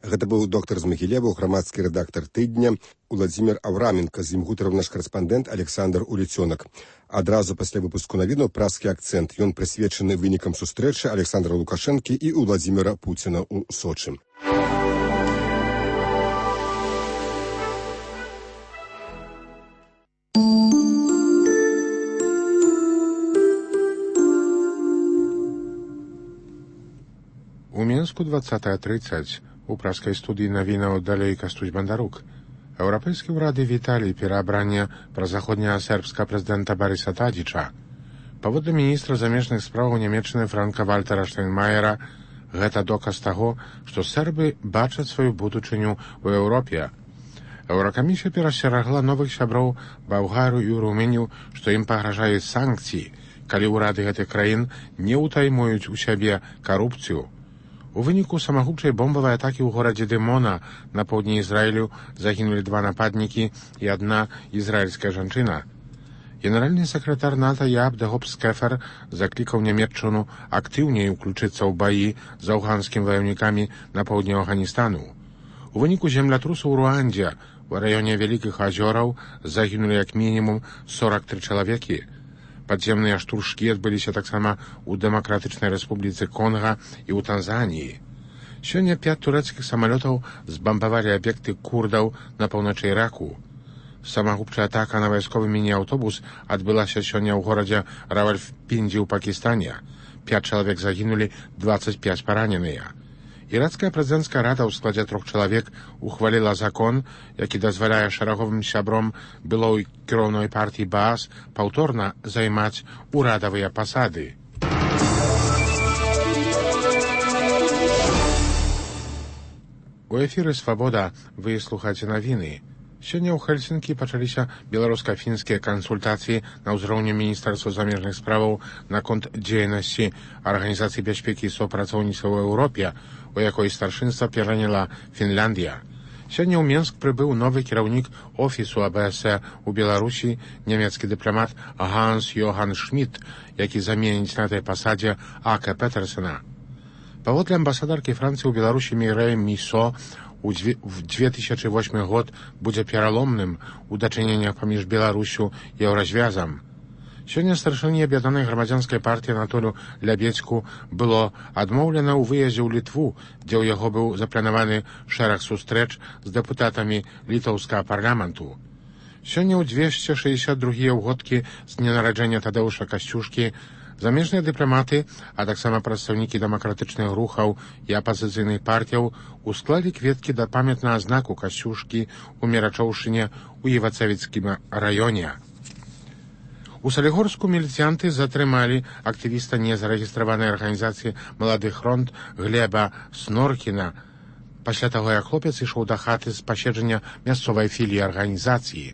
Гэта быў доктар з Магілева, грамадскі рэдактар тыдня Уладзімір Аўраменка, з ім гутарыў наш карэспандэнт Александр Уліцёнак. Адразу пасля выпуску навінаў празкі акцэнт. Ён прысвечаны вынікам сустрэчы Александра Лукашэнкі і Уладзіміра Пуціна ў Сочы. У Мінску 20:30 у праскай студыі навінаў далей Кастусь Бандарук. Еўрапейскія ўрады віталі пераабрання празаходняга сербскага прэзідэнта Баріса Тадзіча. Паводле міністра замежных спраў Нямецчыны Франка Вальтера Штайнмаера, гэта доказ таго, што сербы бачаць сваю будучыню ў Еўропе. Еўракамісія перасцерагла новых сяброў Балгарыю і Румынію, што ім пагражаюць санкцыі, калі ўрады гэтых краін не ўтаймуюць у сябе карупцыю. У выніку самагубчай бомбавай атакі ў горадзе Дымона на поўдні Ізраілю загінулі 2 нападнікі і 1 ізраільская жанчына. Генеральны сакратар НАТО Яаб де Гопс-Кефер заклікаў Нямецчыну актыўней уключыцца ў баі з афганскімі ваяўнікамі на поўдні Афганістану. У выніку землятрусу ў Руандзе у раёне Вялікіх азёраў загінулі як мінімум 43 чалавекі. Падземныя штуршкі адбыліся таксама ў Дэмакратычнай Рэспубліцы Конга і ў Танзаніі. Сёння 5 турэцкіх самалётаў збамбавалі аб'екты курдаў на паўночы Іраку. Самагубчая атака на вайсковы міні-аўтобус адбылася сёння ў горадзе Равальпінді ў Пакістане. 5 чалавек загінулі, 25 параненыя. Ірацкая прэзідэнцкая рада ў складзе 3 чалавек ухваліла закон, які дазваляе шараговым сябром былой кіроўной партыі Баас паўторна займаць урадавыя пасады. У эфіры «Свабода» вы слухаеце навіны. Сёння ў Хельсінкі пачаліся беларуска-фінскія кансультацыі на ўзроўні Міністэрства замежных справаў наконт дзейнасці Арганізацыі бяспекі і супрацоўніцтва ў Еўропе, у якой старшынства пераняла Фінляндія. Сёння ў Мінск прыбыў новы кіраўнік офісу АБС у Беларусі, нямецкі дыпламат Ганс Йоган Шмідт, які заменіць на этой пасадзе А.К. Петерсена. Паводле амбасадаркі Францыі ў Беларусі Мірэй Місо, у 2008 год будзе пераломным у дачыненнях паміж Беларусю і Еўразвязам. Сёння старшыні аб'яднанай грамадзянскай партыі Анатолю Лябецку было адмоўлена ў выездзе ў Літву, дзе ў яго быў запланаваны шэраг сустрэч з дэпутатамі літоўскага парламенту. Сёння ў 262 ўгодкі з дня нараджэння Тадеуша Касцюшкі замежныя дыпламаты, а таксама прадстаўнікі дэмакратычных рухаў і апазіцыйных партыяў усклалі кветкі да памятнага знаку Касцюшкі ў Мерачоўшчыне ў Івацевіцкім раёне. У Салігорску міліцыянты затрымалі актывіста незарэгістраванай арганізацыі «Малады фронт» Глеба Сноркіна пасля таго, як хлопец ішоў да хаты з паседжання мясцовай філіі арганізацыі.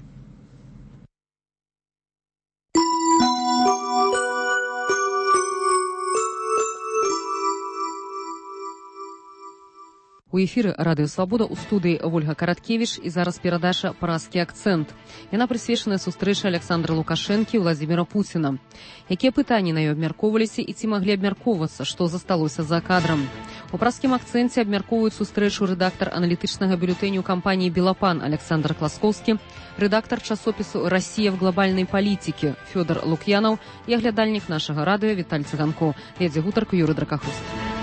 У эфіры радыё «Свабода» у студыі Вольга Караткевіч і зараз перадача «Празкі акцэнт». Яна прысвечаная сустрэчы Александра Лукашэнкі і Уладзіміра Пуціна. Якія пытанні на ёй абмяркоўваліся і ці маглі абмяркоўвацца, што засталося за кадрам? У празкім акцэнце абмяркоўваюць сустрэчу рэдактар аналітычнага бюлетэню кампаніі «Белапан» Александр Класкоўскі, рэдактар часопісу «Россия в глобальной политике» Фёдор Лукьянаў і аглядальнік нашага радыё Віталь Цыганко. Вядзе гутарку Юры Дракахруст.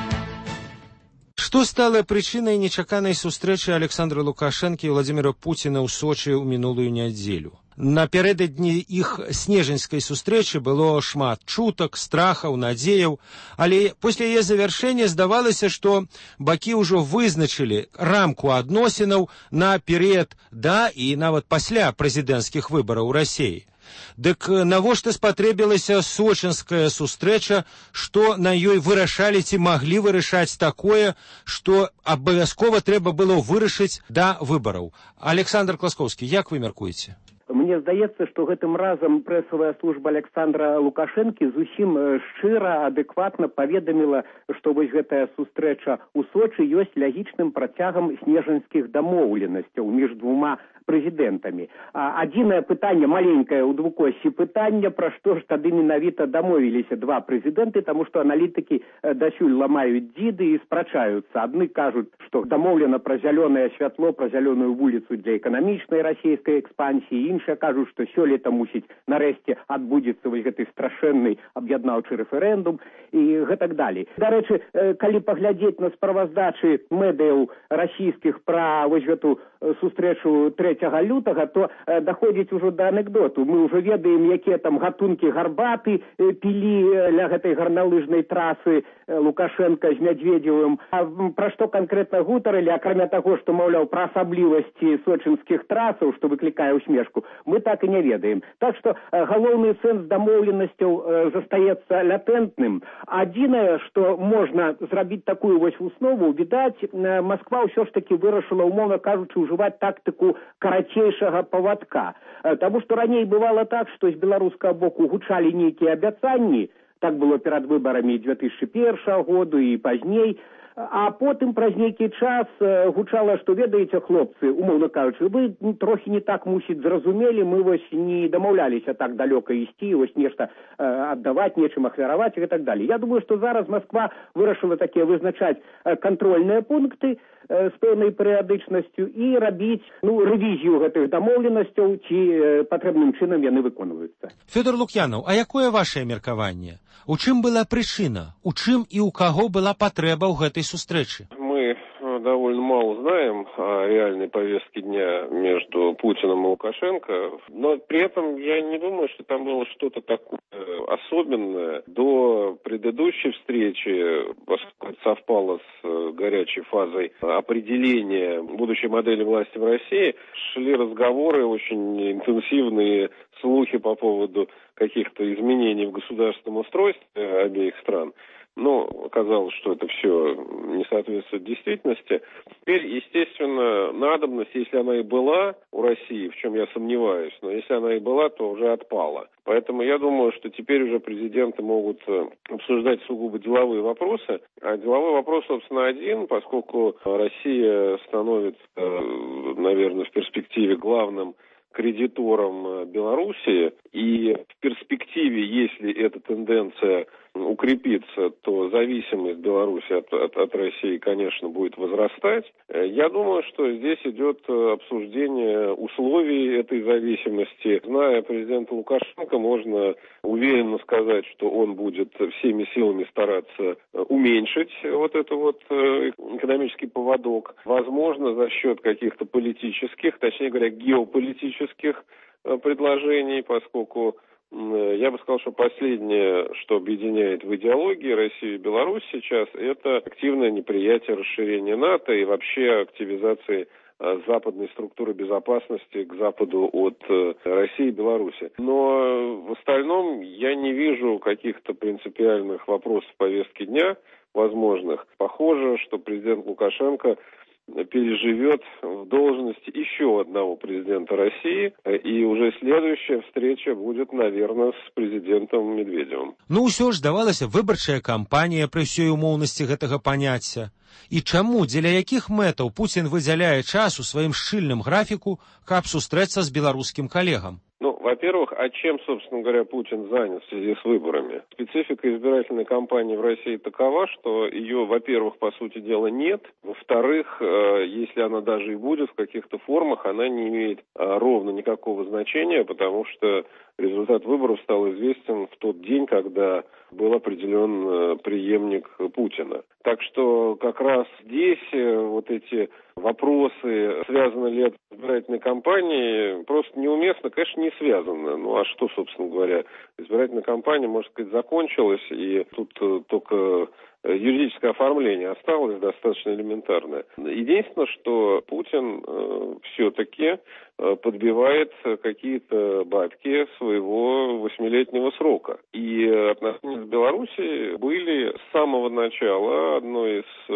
Што стала прычынай нечаканай сустрэчы Александра Лукашэнкі і Владзіміра Пуціна ў Сочы ў мінулую нядзелю? Напярэдадні іх снежаньскай сустрэчы было шмат чутак, страхаў, надзеяў, але пасля яе завяршэння здавалася, што бакі ўжо вызначылі рамку адносінаў на перыяд да і нават пасля прэзідэнцкіх выбараў у Расіі. Дык навошта спатрэбілася сочынская сустрэча, што на ёй вырашалі ці маглі вырашаць такое, што абавязкова трэба было вырашыць да выбараў? Александр Класкоўскі, як вы мяркуеце? Мне здаецца, што гэтым разам прэсавая служба Александра Лукашэнкі зусім шчыра, адэкватна паведаміла, што вось гэтая сустрэча ў Сочы ёсць лагічным працягам снежаньскіх дамоўленасцяў між двума прэзідэнтамі. Адзінае пытанне, маленькае ў двукосці пытання, пра што ж тады менавіта дамовіліся два прэзідэнты, таму што аналітыкі дасюль ламаюць дзіды і спрачаюцца. Адны кажуць, што дамоўлена пра зялёнае святло, пра зялёную вуліцу для эканамічнай расійскай экспансіі, іншыя кажуць, што сёлета мусіць нарэшце адбудзецца вось гэты страшэнны аб'яднаўчы рэферэндум і гэтак далей. Дарэчы, калі паглядзець на справаздачы медыяў расійскіх пра вось гэту сустрэчу 3 лютага, то даходзіць ужо да анекдоту. Мы ўжо ведаем, якія там гатункі гарбаты пілі ля гэтай гарналыжнай трасы Лукашенко з Медведевым. А пра што канкрэтна гутарылі, акрамя таго, што, маўляў, пра асаблівасці сочынскіх трасаў, што выклікае усмешку, мы так і не ведаем. Так што галоўны сэнс дамоўленасцяў застаецца латэнтным. Адзінае, што можна зрабіць такую вось выснову, відаць, Масква ўсё ж такі вырашыла, умоўна кажучы, ўжываць тактыку карацейшага павадка. Таму што раней бывала так, што з беларускага боку гучалі нейкія абяцанні, так было перад выбарамі 2001 году і пазней, а потым праз нейкі час гучала, што ведаеце, хлопцы, умоўна кажучы, вы трохі не так, мусіць, зразумелі, мы вось не дамаўляліся так далёка ісці, вось нешта аддаваць, нечым ахвяраваць і так далей. Я думаю, што зараз Масква вырашыла такія вызначаць кантрольныя пункты з пэўнай перыядычнасцю і рабіць рэвізію гэтых дамоўленасцяў, ці патрэбным чынам яны выконваюцца. Фёдор Лукьянов, а якое ваше меркаванне? У чым была прычына? У чым і ў каго была патрэба ў гэтай сустрэчы? Мы довольно мало знаем о реальной повестке дня между Путиным и Лукашенко, но при этом я не думаю, что там было что-то такое особенное. До предыдущей встречи, поскольку совпало с горячей фазой определения будущей модели власти в России, шли разговоры, очень интенсивные слухи по поводу каких-то изменений в государственном устройстве обеих стран. Но оказалось, что это все не соответствует действительности. Теперь, естественно, надобность, если она и была у России, в чем я сомневаюсь, но если она и была, то уже отпала. Поэтому я думаю, что теперь уже президенты могут обсуждать сугубо деловые вопросы. А деловой вопрос, собственно, один, поскольку Россия становится, наверное, в перспективе главным кредитором Белоруссии, и в перспективе, если эта тенденция укрепится, то зависимость Беларуси от России, конечно, будет возрастать. Я думаю, что здесь идет обсуждение условий этой зависимости. Зная президента Лукашенко, можно уверенно сказать, что он будет всеми силами стараться уменьшить вот этот вот экономический поводок. Возможно, за счет каких-то политических, точнее говоря, геополитических предложений, поскольку я бы сказал, что последнее, что объединяет в идеологии Россию и Беларусь сейчас, это активное неприятие расширения НАТО и вообще активизации западной структуры безопасности к западу от России и Беларуси. Но в остальном я не вижу каких-то принципиальных вопросов повестки дня возможных. Похоже, что президент Лукашенко переживет в должности еще одного президента России, и уже следующая встреча будет, наверное, с президентом Медведевым. Ну, ўсё ж давалася выбарчая кампанія пры ўсёй умоўнасці гэтага паняцця. І чаму, дзеля якіх мэтаў Путін выдзяляе час у сваім шчыльным графіку, каб сустрэцца з беларускім калегам? Ну, во-первых, а чем, собственно говоря, Путин занят в связи с выборами? Специфика избирательной кампании в России такова, что ее, во-первых, по сути дела нет. Во-вторых, если она даже и будет в каких-то формах, она не имеет ровно никакого значения, потому что результат выборов стал известен в тот день, когда был определен преемник Путина. Так что как раз здесь вот эти вопросы, связаны ли это с избирательной кампанией, просто неуместно, конечно, не связано. Ну а что, собственно говоря, избирательная кампания, можно сказать, закончилась, и тут только юридическое оформление осталось достаточно элементарное. Единственное, что Путин все-таки подбивает какие-то бабки своего 8-летнего срока. И отношения с Белоруссией были с самого начала одной из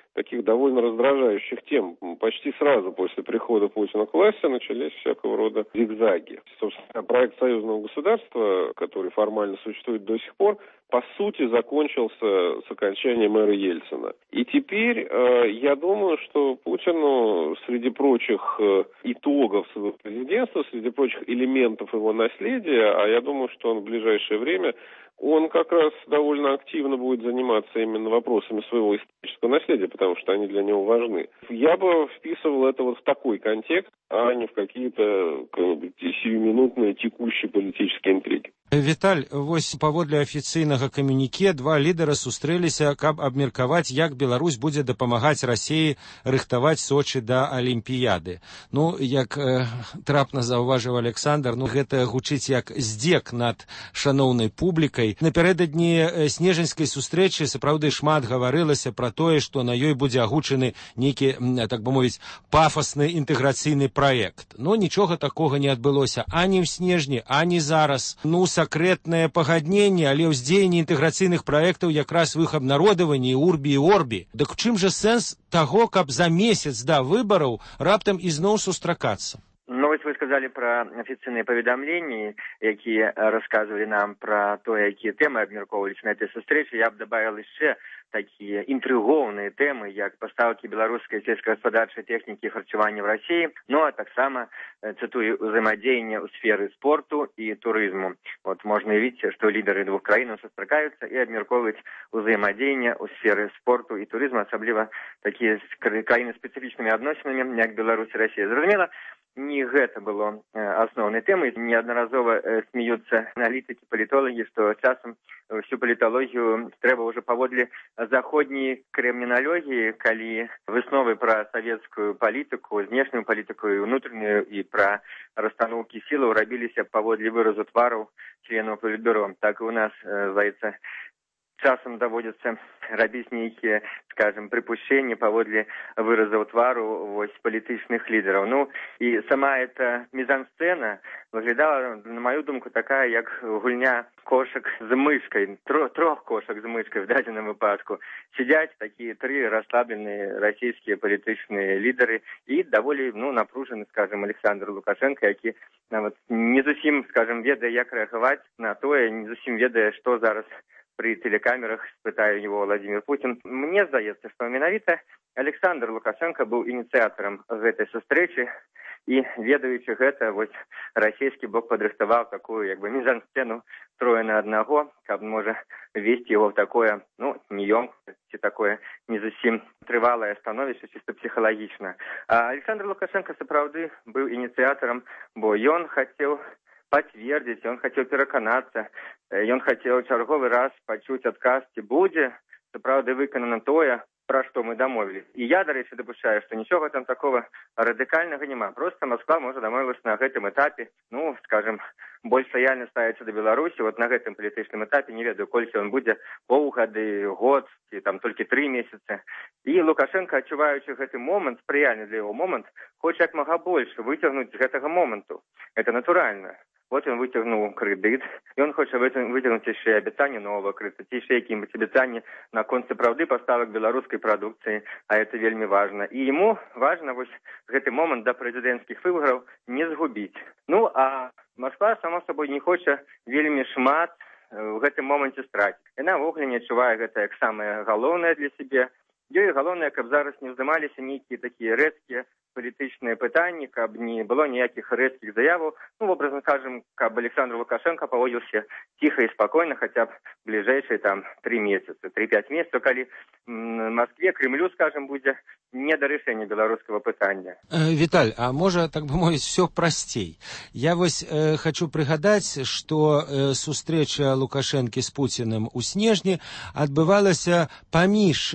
таких довольно раздражающих тем. Почти сразу после прихода Путина к власти начались всякого рода зигзаги. Собственно, проект союзного государства, который формально существует до сих пор, по сути, закончился с окончанием эры Ельцина. И теперь я думаю, что Путину, среди прочих итогов своего президентства, среди прочих элементов его наследия, а я думаю, что он в ближайшее время, он как раз довольно активно будет заниматься именно вопросами своего исторического наследия, потому что они для него важны. Я бы вписывал это вот в такой контекст, а не в какие-то сиюминутные текущие политические интриги. Віталь, вось паводле афіцыйнага камюніке два лідара сустрэліся, каб абмеркаваць, як Беларусь будзе дапамагаць Расіі рыхтаваць Сочы да Алімпіяды. Ну, як трапна заўважыў Александр, гэта гучыць як здзек над шаноўнай публікай. Напярэдадні снежаньскай сустрэчы сапраўды шмат гаварылася пра тое, што на ёй будзе агучаны нейкі, так бы мовіць, пафасны інтэграцыйны праект. Но нічога такога не адбылося ані ў снежні, ані зараз. Сакрэтнае пагадненне, але ўздзеянне інтэграцыйных праектаў якраз в іх абнародаванні урбі і орбі. Дык чым жа сэнс таго, каб за месяц да выбараў раптам ізноў сустракацца? Ну, вось вы сказали про афіцыйныя паведамленні, якія расказвалі нам про то, якія тэмы абмяркоўваліся на этой сустрэчы. Я б добавил яшчэ такие интригоўныя тэмы, як пастаўкі беларускай сельскагаспадарчай тэхнікі і харчавання в России, ну а таксама, цитую, взаимодействие в сферы спорту и туризму. Вот можно видеть, что лидеры двух краін сустракаюцца и абмяркоўваюць взаимодействие в сферы спорту и туризму, асабліва такие краіны специфичными адносінамі, як Беларусь и Россия. Зразумела, не гэта было асноўнай тэмай. Неаднаразова смеются аналітыкі, палітолагі, што часам всю паліталогію трэба ўжо паводле заходняй крыміналогіі, калі высновы пра савецкую палітыку, знешнюю палітыку і ўнутраную, і пра расстаноўкі сілаў рабіліся паводле выразу твараў членаў палітбюро. Так і у нас, здаецца, часам даводится рабіць нейкія, скажем, припущения паводле выразаў твару вось палітычных лідераў. Ну, і сама эта мизансцена выглядала, на мою думку, такая, як гульня кошак з мышкой, трох кошак з мышкой в дадзеным выпадку. Сидять такие три расслабленные российские палітычныя лідеры і даволі, напружаны, скажем, Александр Лукашенко, які нават не зусім, скажем, ведае, як рэагаваць на тое, не зусім ведае, што зараз при телекамерах, спытаю его Владимир Путин. Мне здаецца, што менавіта Александр Лукашенко быў ініцыятарам гэтай сустрэчы, і, ведаючы гэта, вось расійскі бок падрыхтаваў такую, як бы, мизансцену трое на аднаго, каб, можа, весці его в такое, неёмкае, ці такое не зусім трывалае становішча, чисто псіхалагічна. А Александр Лукашенко сапраўды быў ініцыятарам, бо ён хацеў подтвердить, он хотел пераканацца, он хотел чарговы раз пачуць адказ, ці будзе сапраўды выканана тое, пра што мы дамовілись. І я, дарэчы, дапушчаю, што нічога там такого радыкальнага няма. Просто Москва можа дамовілася на гэтым этапе, скажем, больш лаяльна ставіцца да Беларусі. Вот на гэтым палітычным этапе, не ведаю, колькі он будзе, паўгады, год, ці там толькі 3 месяцы. І Лукашенко, адчуваючы гэты момант, спрыяльны для яго момант, хоча як мага больш выцягнуць з гэтага моманту. Это натуральна. Вот он вытягнул кредит, и он хочет вытягнуть еще и обещание нового кредита, еще какие-нибудь обещания на конце правды поставок белорусской продукции, а это вельми важно. И ему важно вот этот момент до президентских выборов не сгубить. Ну, а Москва, само собой, не хочет вельми шмат в этом моменте стратить. Она в огле не отчувает это как самое главное для себя. Ёй галоўнае, каб зараз не ўздымаліся нейкія такія рэзкія палітычныя пытанні, каб не было ніякіх рэзкіх заяваў. Образно скажем, каб Александр Лукашенко паводзіўся ціха і спакойна хаця б бліжэйшыя 3 месяцы, 3-5 месяцаў, калі Москве, Кремлю, скажем, будзе не да рашэння беларускага пытання. Віталь, а можа, так бы мовіць, все прасцей. Я вось хочу прыгадаць, што сустрэча Лукашэнкі з Пуціным у снежні адбывалася паміж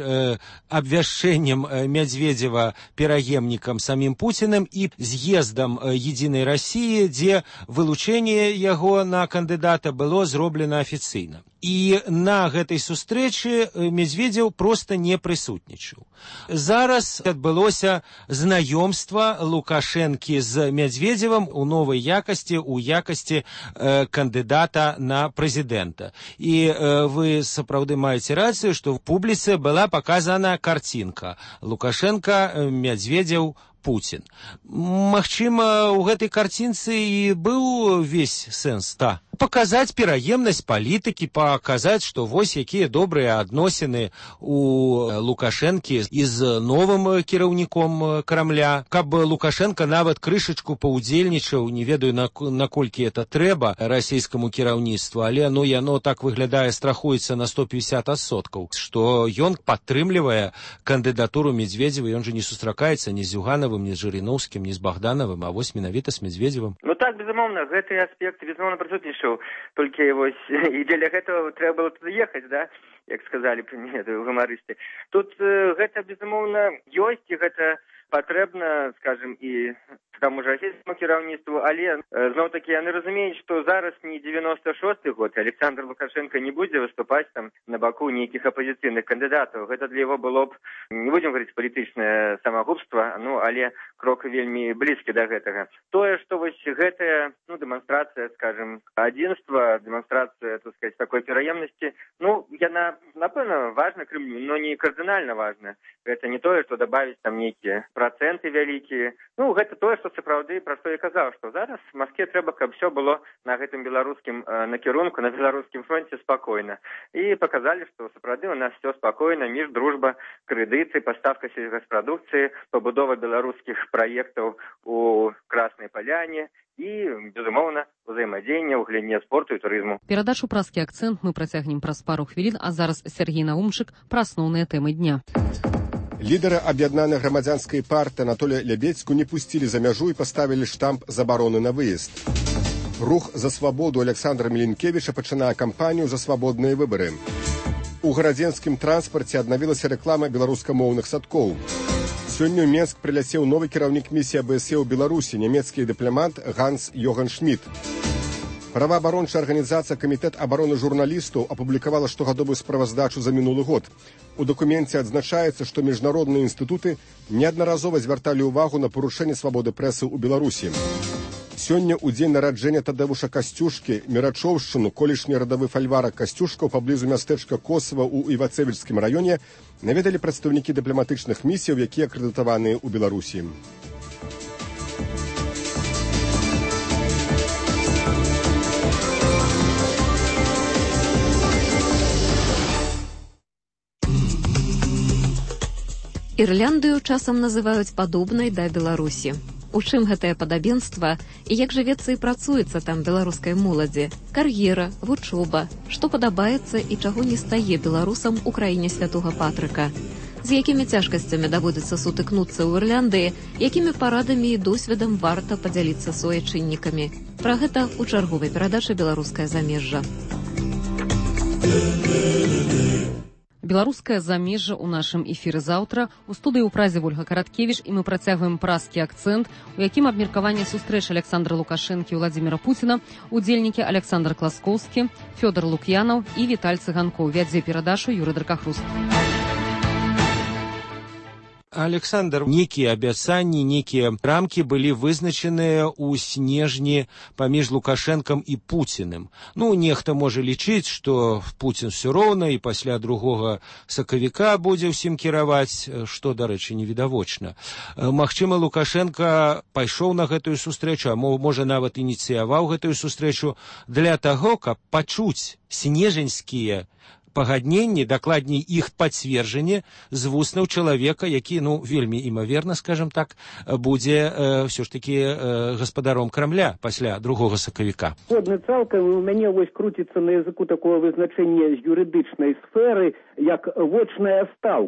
абвяшчэннем Медведева пераемнікам самім Пуціным і з'ездам Единой России, дзе вылучэнне яго на кандыдата было зроблена афіцыйна. І на гэтай сустрэчы Медведзеў проста не прысутнічаў. Зараз адбылося знаёмства Лукашэнкі з Медведзевым у новай якасці, у якасці кандыдата на прэзідэнта. І вы сапраўды маеце рацыю, што в публіцы была показана картинка Лукашенко, Медведзеў, Путин. Магчыма, у гэтай карцінцы і быў увесь сэнс, паказаць пераемнасць палітыкі, паказаць, што вось якія добрыя адносіны у Лукашэнкі і з новым кіраўніком Крамля. Каб Лукашенко нават крышачку паўдзельнічаў, не ведаю, наколькі это трэба расійскаму кіраўніцтву, але яно так выглядае, страхуецца на 150%, што ён падтрымлівае кандыдатуру Медведзева, ён жа не сустракаецца ні з Зюганавым, ні з Жыріноўскім, ні з Богдановым, а вось менавіта з Медведзевым. Так, безумоўна, гэты аспект, безумоўна, прысутнічаў, толькі вось і дзеля гэтага трэба было туды ехаць, як сказалі гумарысты. Тут гэта, безумоўна, ёсць, і гэта патрэбна, скажем, і таму ж расійскаму кіраўніцтву, але зноў-такі яны разумеюць, што зараз не 96-й год, Александр Лукашенко не будзе выступаць там на баку нейкіх апазіцыйных кандыдатаў. Гэта для яго было б, не будзем говорить, палітычнае самагубства, але крок вельмі блізкі да гэтага. Тое, што вось гэтая, дэманстрацыя, скажем, адзінства, дэманстрацыя, так сказать, такой пераемнасці, яна, напэўна, важна Крымлю, но не кардынальна важна. Гэта не тое, што дабавіць там нейкія працэнты вялікія. Гэта тое, што сапраўды, пра што я казаў, што зараз в Маскве трэба, каб все было на гэтым беларускім накірунку, на беларускім фронте спакойна. І паказалі, што сапраўды у нас все спакойна, між, дружба, крэдыты, паставка сельгаспрадукцыі, пабудова беларускіх праектаў у Краснай Паляне і, безумоўна, узаемадзеянне ў галіне спорту і турызму. Перадачу «Праскі акцэнт» мы працягнем праз пару хвілін, а зараз Сергей Наумчык пра асноўныя тэмы дня. Лідары аб'яднанай грамадзянскай партыі Анатолія Лябедзьку не пусцілі за мяжу і паставілі штамп забароны на выезд. Рух за свабоду Александра Мілінкевіча пачынае кампанію за свабодныя выбары. У гарадзенскім транспарце аднавілася рэклама беларускамоўных садкоў. Сёння ў Менск прыляцеў новы кіраўнік місіі АБСЕ ў Беларусі, нямецкі дыпламат Ганс Йоган Шмідт. Праваабарончая арганізацыя Камітэт абароны журналістаў апублікавала штогадовую справаздачу за мінулы год. У дакуменце адзначаецца, што міжнародныя інстытуты неаднаразова звярталі ўвагу на парушэнне свабоды прэсы ў Беларусі. Сёння, у дзень нараджэння Тадеуша Касцюшкі, Мірачоўшчыну, колішні радавы фальварак Касцюшкаў паблізу мястэчка Косава ў Івацэвільскім раёне наведалі прадстаўнікі дыпламатычных місіяў, якія акрэдытаваныя ў Беларусі. Ірляндыю часам называюць падобнай да Беларусі. У чым гэтае падабенства і як жывецца і працуецца там беларускай моладзі? Кар'ера, вучоба, што падабаецца і чаго не стае беларусам у краіне святога Патрыка? З якімі цяжкасцямі даводзіцца сутыкнуцца ў Ірляндыі, якімі парадамі і досведам варта падзяліцца суайчыннікамі? Пра гэта ў чарговай перадачы «Беларускае замежжа». Беларускае замежжа ў нашым эфіры заўтра. У студыі ў празе Вольга Караткевіч, і мы працягваем «Праскі акцэнт», у якім абмеркаванне сустрэч Александра Лукашэнкі і Владзіміра Пуціна, удзельнікі Александр Класкоўскі, Фёдор Лук'янаў і Віталь Цыганкоў. Вядзе перадачу Юрый Дракахруст. Александр, некія абяцанні, некія рамкі былі вызначаныя ў снежні паміж Лукашэнкам і Пуціным. Нехта можа лічыць, што Пуцін все роўна і пасля 2 сакавіка будзе ўсім кіраваць, што, дарэчы, невідавочна. Магчыма, Лукашенко пайшоў на гэтую сустрэчу, а можа нават ініцыяваў гэтую сустрэчу для таго, каб пачуць снежаньскія пагадненні, дакладней іх пацверджанне з вуснаў чалавека, які, вельмі імаверна, скажем так, будзе ўсё ж такі гаспадаром Крамля пасля 2 сакавіка. Згодны цалкам, у мяне вось круціцца на языку такое вызначэнне з юрыдычнай сферы, як вочная стаўка.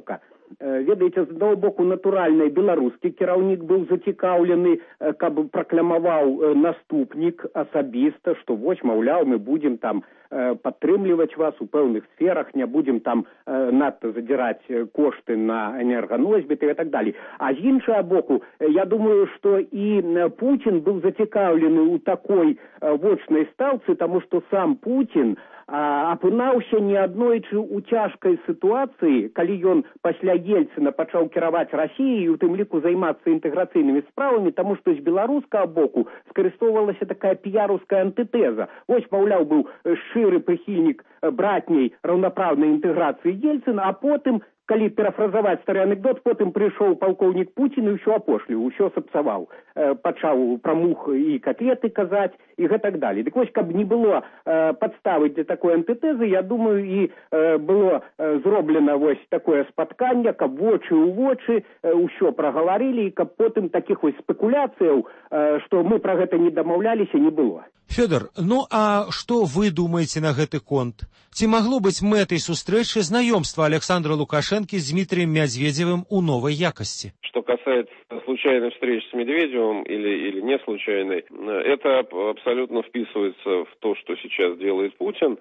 ведаеце, з аднаго боку натуральна беларускі кіраўнік быў зацікаўлены, каб пракламаваў наступнік асабіста, што вось, маўляў, мы будзем там падтрымліваць вас у пэўных сферах, не будзем там надта задзіраць кошты на энерганосьбіты і так далей. А з іншага боку, я думаю, што і Путін быў зацікаўлены ў такой вочнай стаўцы, таму што сам Путін апынаўся неаднойчы ў цяжкай сітуацыі, калі ён пасля Ельцына пачаў кіраваць Расіяй, у тым ліку займацца інтэграцыйнымі справамі, таму што з беларускага боку скарыстоўвалася такая піяруская антытэза. Вось, маўляў, быў шчыры прыхільнік братняй раўнапраўнай інтэграцыі Ельцына, а потым, калі парафразаваць стары анекдот, потым прыйшоў палкоўнік Пуцін і ўсё апошліў, ўсё сапсаваў. Пачаў пра мух і котлеты казаць і гэтак далей. Дык вось, каб не было падставы для такой антытэзы, я думаю, і было зроблена вось такое спатканне, каб вочы ў вочы ўсё прагаварылі, і каб потым такіх вось спекуляцыяў, што мы пра гэта не дамаўляліся, не было. Фёдор, ну а што вы думаеце на гэты конт? Ці магло быць мэтай сустрэчы знаёмства Александра Лукашенко с Дмитрием Медведевым у новой якости? Что касается случайной встречи с Медведевым или не случайной, это абсолютно вписывается в то, что сейчас делает Путин.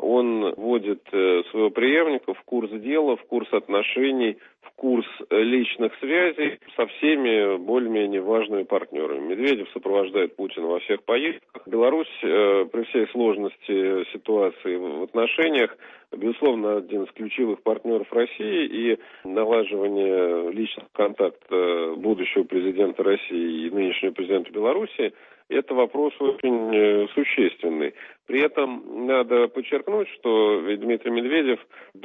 Он вводит своего преемника в курс дела, в курс отношений, в курс личных связей со всеми более-менее важными партнерами. Медведев сопровождает Путина во всех поездках. Беларусь при всей сложности ситуации в отношениях, безусловно, один из ключевых партнеров России, и налаживание личных контактов будущего президента России и нынешнего президента Беларуси – это вопрос очень существенный. При этом надо подчеркнуть, что Дмитрий Медведев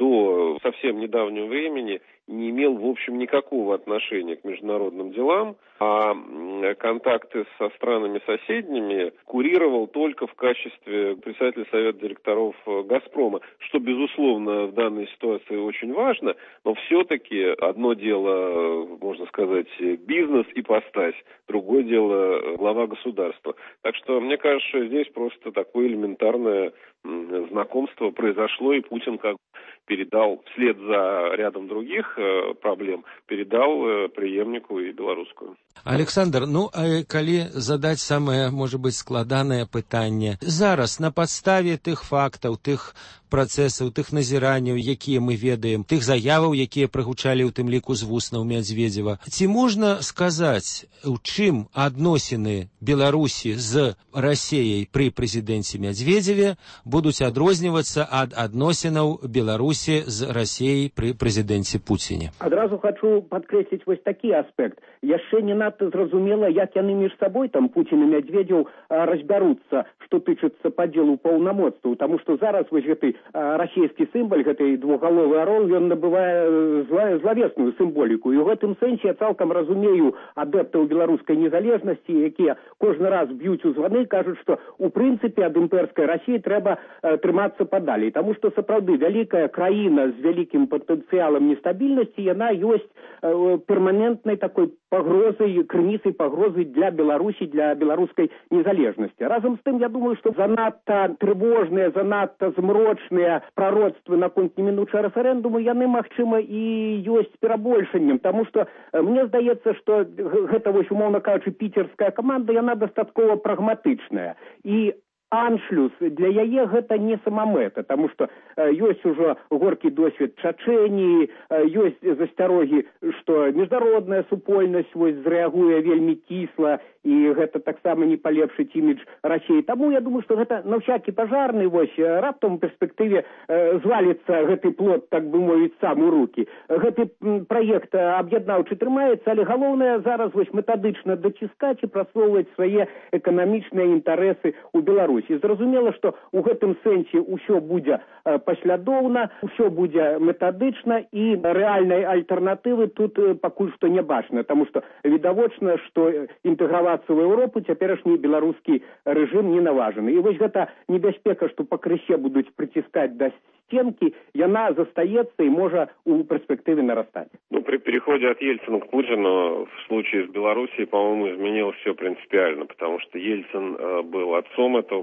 до совсем недавнего времени не имел, в общем, никакого отношения к международным делам, а контакты со странами соседними курировал только в качестве председателя Совета директоров «Газпрома», что, безусловно, в данной ситуации очень важно, но все-таки одно дело, можно сказать, бизнес-ипостась, другое дело глава государства. Так что, мне кажется, здесь просто такое элементарное знакомство произошло, и Путин как передал вслед за рядом других проблем, передал преемнику и беларускую. Александр, ну а калі задаць самае, можа быць, складанае пытанне. Зараз на падставе тых фактаў, тых працэсаў, тых назіранняў, якія мы ведаем, тых заяваў, якія прагучалі ў тым ліку з вуснаў Медведзева, ці можна сказаць, у чым адносіны Беларусі з Расіяй пры прэзідэнце Медведзеве будуць адрознівацца ад адносінаў Беларусі з Расіяй пры прэзідэнце Пуціне? Адразу хочу падкрэсліць вось такі аспект. Яшчэ не надта зразумела, як яны між сабой, там, Пуцін і Медведзеў, разбяруцца, што тычыцца падзелу паўнамоцтваў, таму што зараз вось гэты расійскі сімвал, гэты двухгаловы арол, ён набывае злавесную сімволіку. І ў гэтым сэнсе я цалкам разумею адэптаў беларускай незалежнасці, якія кожны раз б'юць у званы, кажуць, што у прынцыпе ад імперскай Расіі трэба трымацца падалей. Таму што сапраўды вялікая краіна з вялікім патэнцыялам нестабільнасці, яна ёсць перманентнай такой пагрозай, крыніцай пагрозы для Беларусі, для беларускай незалежнасці. Разам з тым, я думаю, што занадта трывожныя, занадта змрочныя пророцтвы наконт немінучага рэферэндуму, яны, магчыма, і ёсць перабольшаннем, таму што мне здаецца, што гэта, вось, умоўна кажучы, піцерская каманда, яна дастаткова прагматычная. І аншлюс для яе гэта не самамэта, таму што ёсць ужо горкі досвед Чачэніі, ёсць засцярогі, што міжнародная супольнасць вось зрэагуе вельмі кісла, і гэта таксама не палепшыць імідж Расіі. Таму я думаю, што гэта на всякі пажарны, вось, раптам у перспектыве зваліцца гэты плод, так бы мовіць, сам у рукі. Гэты праект аб'яднаўчы трымаецца, але галоўнае зараз вось метадычна даціскаць і прасоўваць свае эканамічныя інтарэсы ў Беларусі. Зразумела, што ў гэтым сэнсе ўсё будзе паслядоўна, ўсё будзе метадычна, і рэальнай альтэрнатывы тут пакуль што не бачна, таму што відавочна, што інтэгравацца в Европу цяперашні беларускі рэжым не наважаны. І вось гэта небяспека, што пакрысе будуць прыціскаць да стенкі, яна застаецца и может у перспективе нарастать. Ну, при переходе от Ельцина к Путину в случае с Белоруссией, по-моему, изменилось все принципиально, потому что Ельцин был отцом этого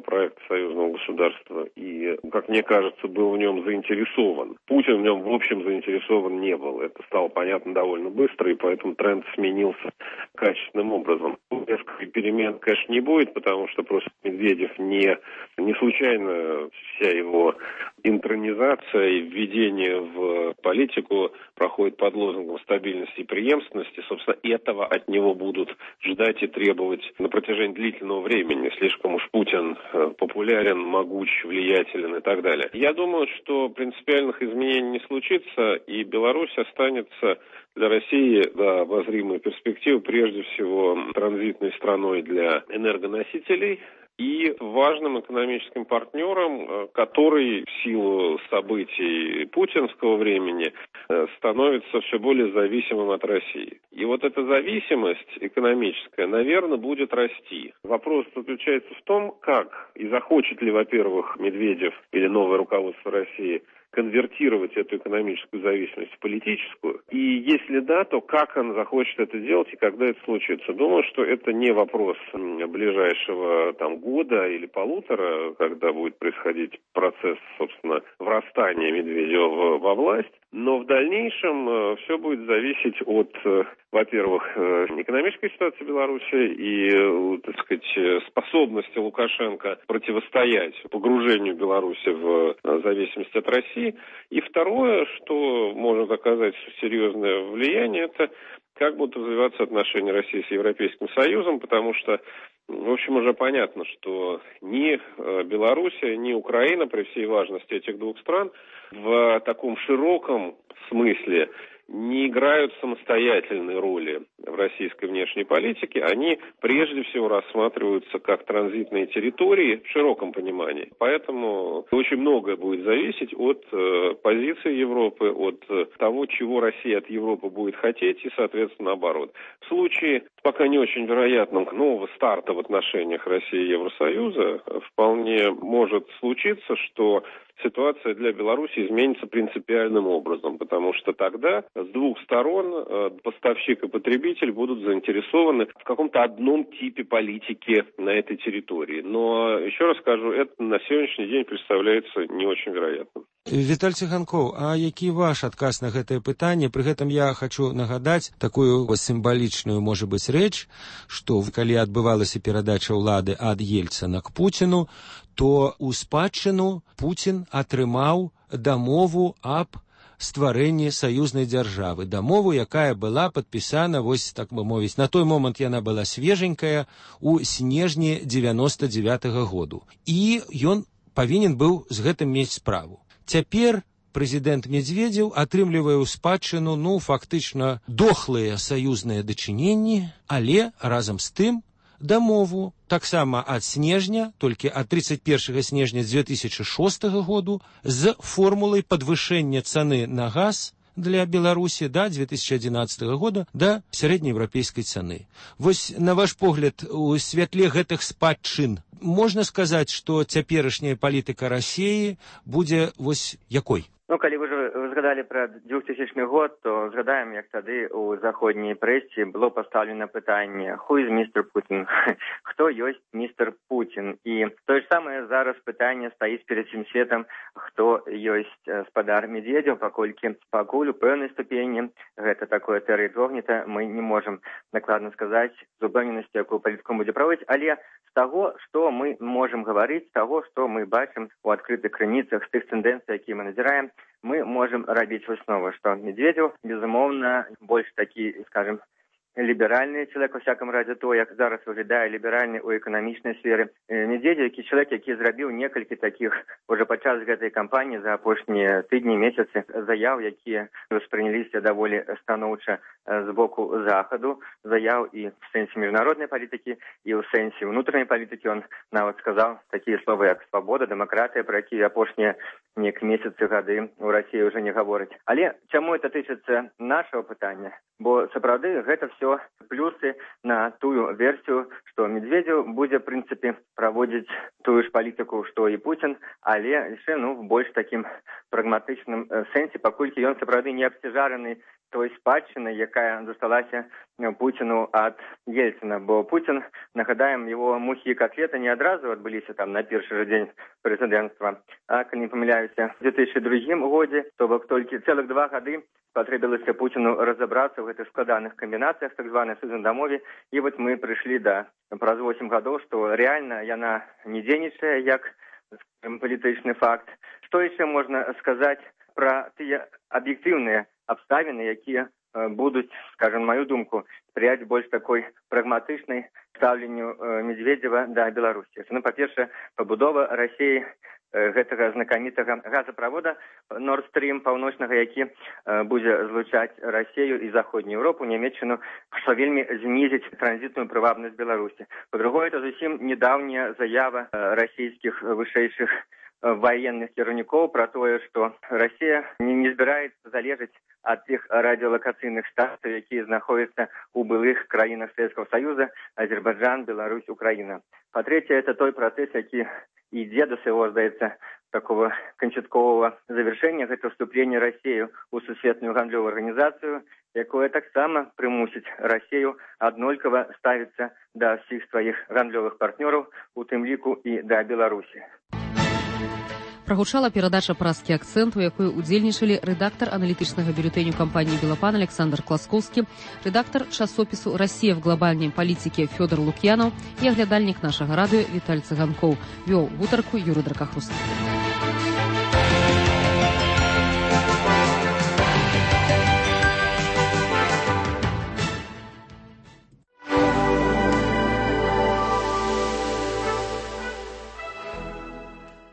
проекта союзного государства и, как мне кажется, был в нем заинтересован. Путин в нем, в общем, заинтересован не был. Это стало понятно довольно быстро, и поэтому тренд сменился качественным образом. Резких перемен, конечно, не будет, потому что просто Медведев не случайно вся его интронизация и введение в политику проходит под лозунгом стабильности и преемственности. Собственно, этого от него будут ждать и требовать на протяжении длительного времени. Слишком уж Путин популярен, могуч, влиятелен и так далее. Я думаю, что принципиальных изменений не случится, и Беларусь останется для России до обозримой перспективы прежде всего транзитной страной для энергоносителей и важным экономическим партнером, который в силу событий путинского времени становится все более зависимым от России. И вот эта зависимость экономическая, наверное, будет расти. Вопрос заключается в том, как и захочет ли, во-первых, Медведев или новое руководство России конвертировать эту экономическую зависимость в политическую. И если да, то как он захочет это делать и когда это случится. Думаю, что это не вопрос ближайшего года или полутора, когда будет происходить процесс, собственно, врастания Медведева во власть. Но в дальнейшем все будет зависеть от, во-первых, экономической ситуации в Беларуси и, так сказать, способности Лукашенко противостоять погружению Беларуси в зависимость от России. И второе, что может оказать серьезное влияние, это как будут развиваться отношения России с Европейским Союзом, потому что, в общем, уже понятно, что ни Белоруссия, ни Украина, при всей важности этих двух стран, в таком широком смысле не играют самостоятельной роли в российской внешней политике. Они прежде всего рассматриваются как транзитные территории в широком понимании. Поэтому очень многое будет зависеть от позиции Европы, от того, чего Россия от Европы будет хотеть, и, соответственно, наоборот. В случае пока не очень вероятного нового старта в отношениях России и Евросоюза вполне может случиться, что ситуация для Беларуси изменится принципиальным образом, потому что тогда с двух сторон поставщик и потребитель будут заинтересованы в каком-то одном типе политики на этой территории. Но, еще раз скажу, это на сегодняшний день представляется не очень вероятным. Віталь Ціганкоў, а які ваш адказ на гэтае пытанне? Пры гэтым я хочу нагадаць такую сімвалічную, можа быць, рэч, што калі адбывалася перадача ўлады ад Ельцына к Пуціну, то у спадчыну Пуцін атрымаў дамову аб стварэнні саюзнай дзяржавы. Дамову, якая была падпісана, вось так бы мовіць, на той момант яна была свеженькая у снежні 99-го году. І ён павінен быў з гэтым мець справу. Цяпер прэзідэнт Медведзеў атрымлівае ў спадчыну, фактычна дохлыя саюзныя дачыненні, але разам з тым дамову таксама ад снежня, толькі ад 31 снежня 2006 году з формулай падвышэння цаны на газ для Беларусі до 2011 года до сярэднееўрапейскай цаны. Вось, на ваш погляд, у святле гэтых спадчын можна сказаць, што цяперашняя палітыка Расіі будзе вось якой? Калі вы згадалі пра 2000 год, то згадаем, як тады у заходняй прэсе было пастаўлена пытанне «Who is Mr. Putin?» «Хто ёсць містер Путін?» І тое ж самае зараз пытанне стаіць перад всім светам, хто ёсць спадар Медведзеў, паколькі пакуль у пэўнай ступені гэта такое тэра інкогніта, мы не можам дакладна сказаць з упэўненасцю, якую палітыку будзе праводзіць, але з таго, што мы можам гаварыць, з таго, што мы бачым у адкрытых крыніцах, з тых тэндэнцый, якія мы назіраем, мы можем рабіць высновы, што Медведзеў, безумоўна, больш такі, скажем, ліберальны чалавек, у всяком разе то, як зараз выглядае ліберальны ў эканамічнай сферы. Медведзеў, які чалавек, які зрабіў некалькі такіх уже падчас гэтай кампаніі за апошнія тыдні, месяцы заяў, якія успрыняліся даволі станоўча з боку захаду, заяў і в сэнсе міжнароднай палітыкі, і ў сэнсе ўнутранай палітыкі. Он нават сказаў такія словы, як свабода, дэмакратыя, пра якія апошнія месяцы, гады ў Расіі ўжо не гавораць. Але чаму это тычыцца нашага пытання? Бо сапраўды гэта все плюсы на тую версию, что Медведев будет, в принципе, проводить тую ж палітыку, что и Путин, але еще, в больш таким прагматычным сэнсе, паколькі ён сапраўды не абцяжараны той спадчыны, якая засталася Путину от Ельцина. Бо Путин, нагадаем, его мухи и котлеты не адразу адбыліся там на першы же день прэзідэнцтва, а, калі не памыляюся, в 2002 годзе, то бок толькі цэлых 2 гады потребовалось Путину разобраться в этих складанных комбинациях, так званой Суздамове, и вот мы пришли до праз 8 годов, что реально яна не дзейнічае, як политичный факт. Что еще можно сказать про те объективные обставины, якія будут, скажем, мою думку, сприяць больш такой прагматычнай ставленню Медведева да Беларусі. Па-першае, пабудова Расіі гэтага знакамітага газопровода Nord Stream паўночнага, які будзе злучаць Расію і Заходнюю Еўропу, Нямецчыну, што вельмі знізіць транзітную прывабнасць Беларусі. Па-другое, это зусім недаўняя заява расійскіх вышэйшых военных кіраўнікоў про тое, што Расія не збіраецца залежаць ад тых радыёлакацыйных станцый, якія знаходзяцца ў былых краінах Советского Союза, Азербайджан, Беларусь, Украина. По-третье, это той працэс, які ідзе до свайго, здаецца, такого канчаткового завершения, гэта вступление России ў Сусветную гандлёвую арганізацыю, якое таксама прымусіць Расію аднолькава ставіцца да ўсіх сваіх гандлёвых партнёраў, у тым ліку і да Беларусі. Прагучала перадача «Празкі акцэнт», у якой удзельнічалі рэдактар аналітычнага бюлетэню кампаніі «Белапан» Александр Класкоўскі, рэдактар часопісу «Россия в глобальной политике» Фёдор Лукьянов і аглядальнік нашага радыё Віталь Цыганкоў. Вёў гутарку Юрый Дракахрус.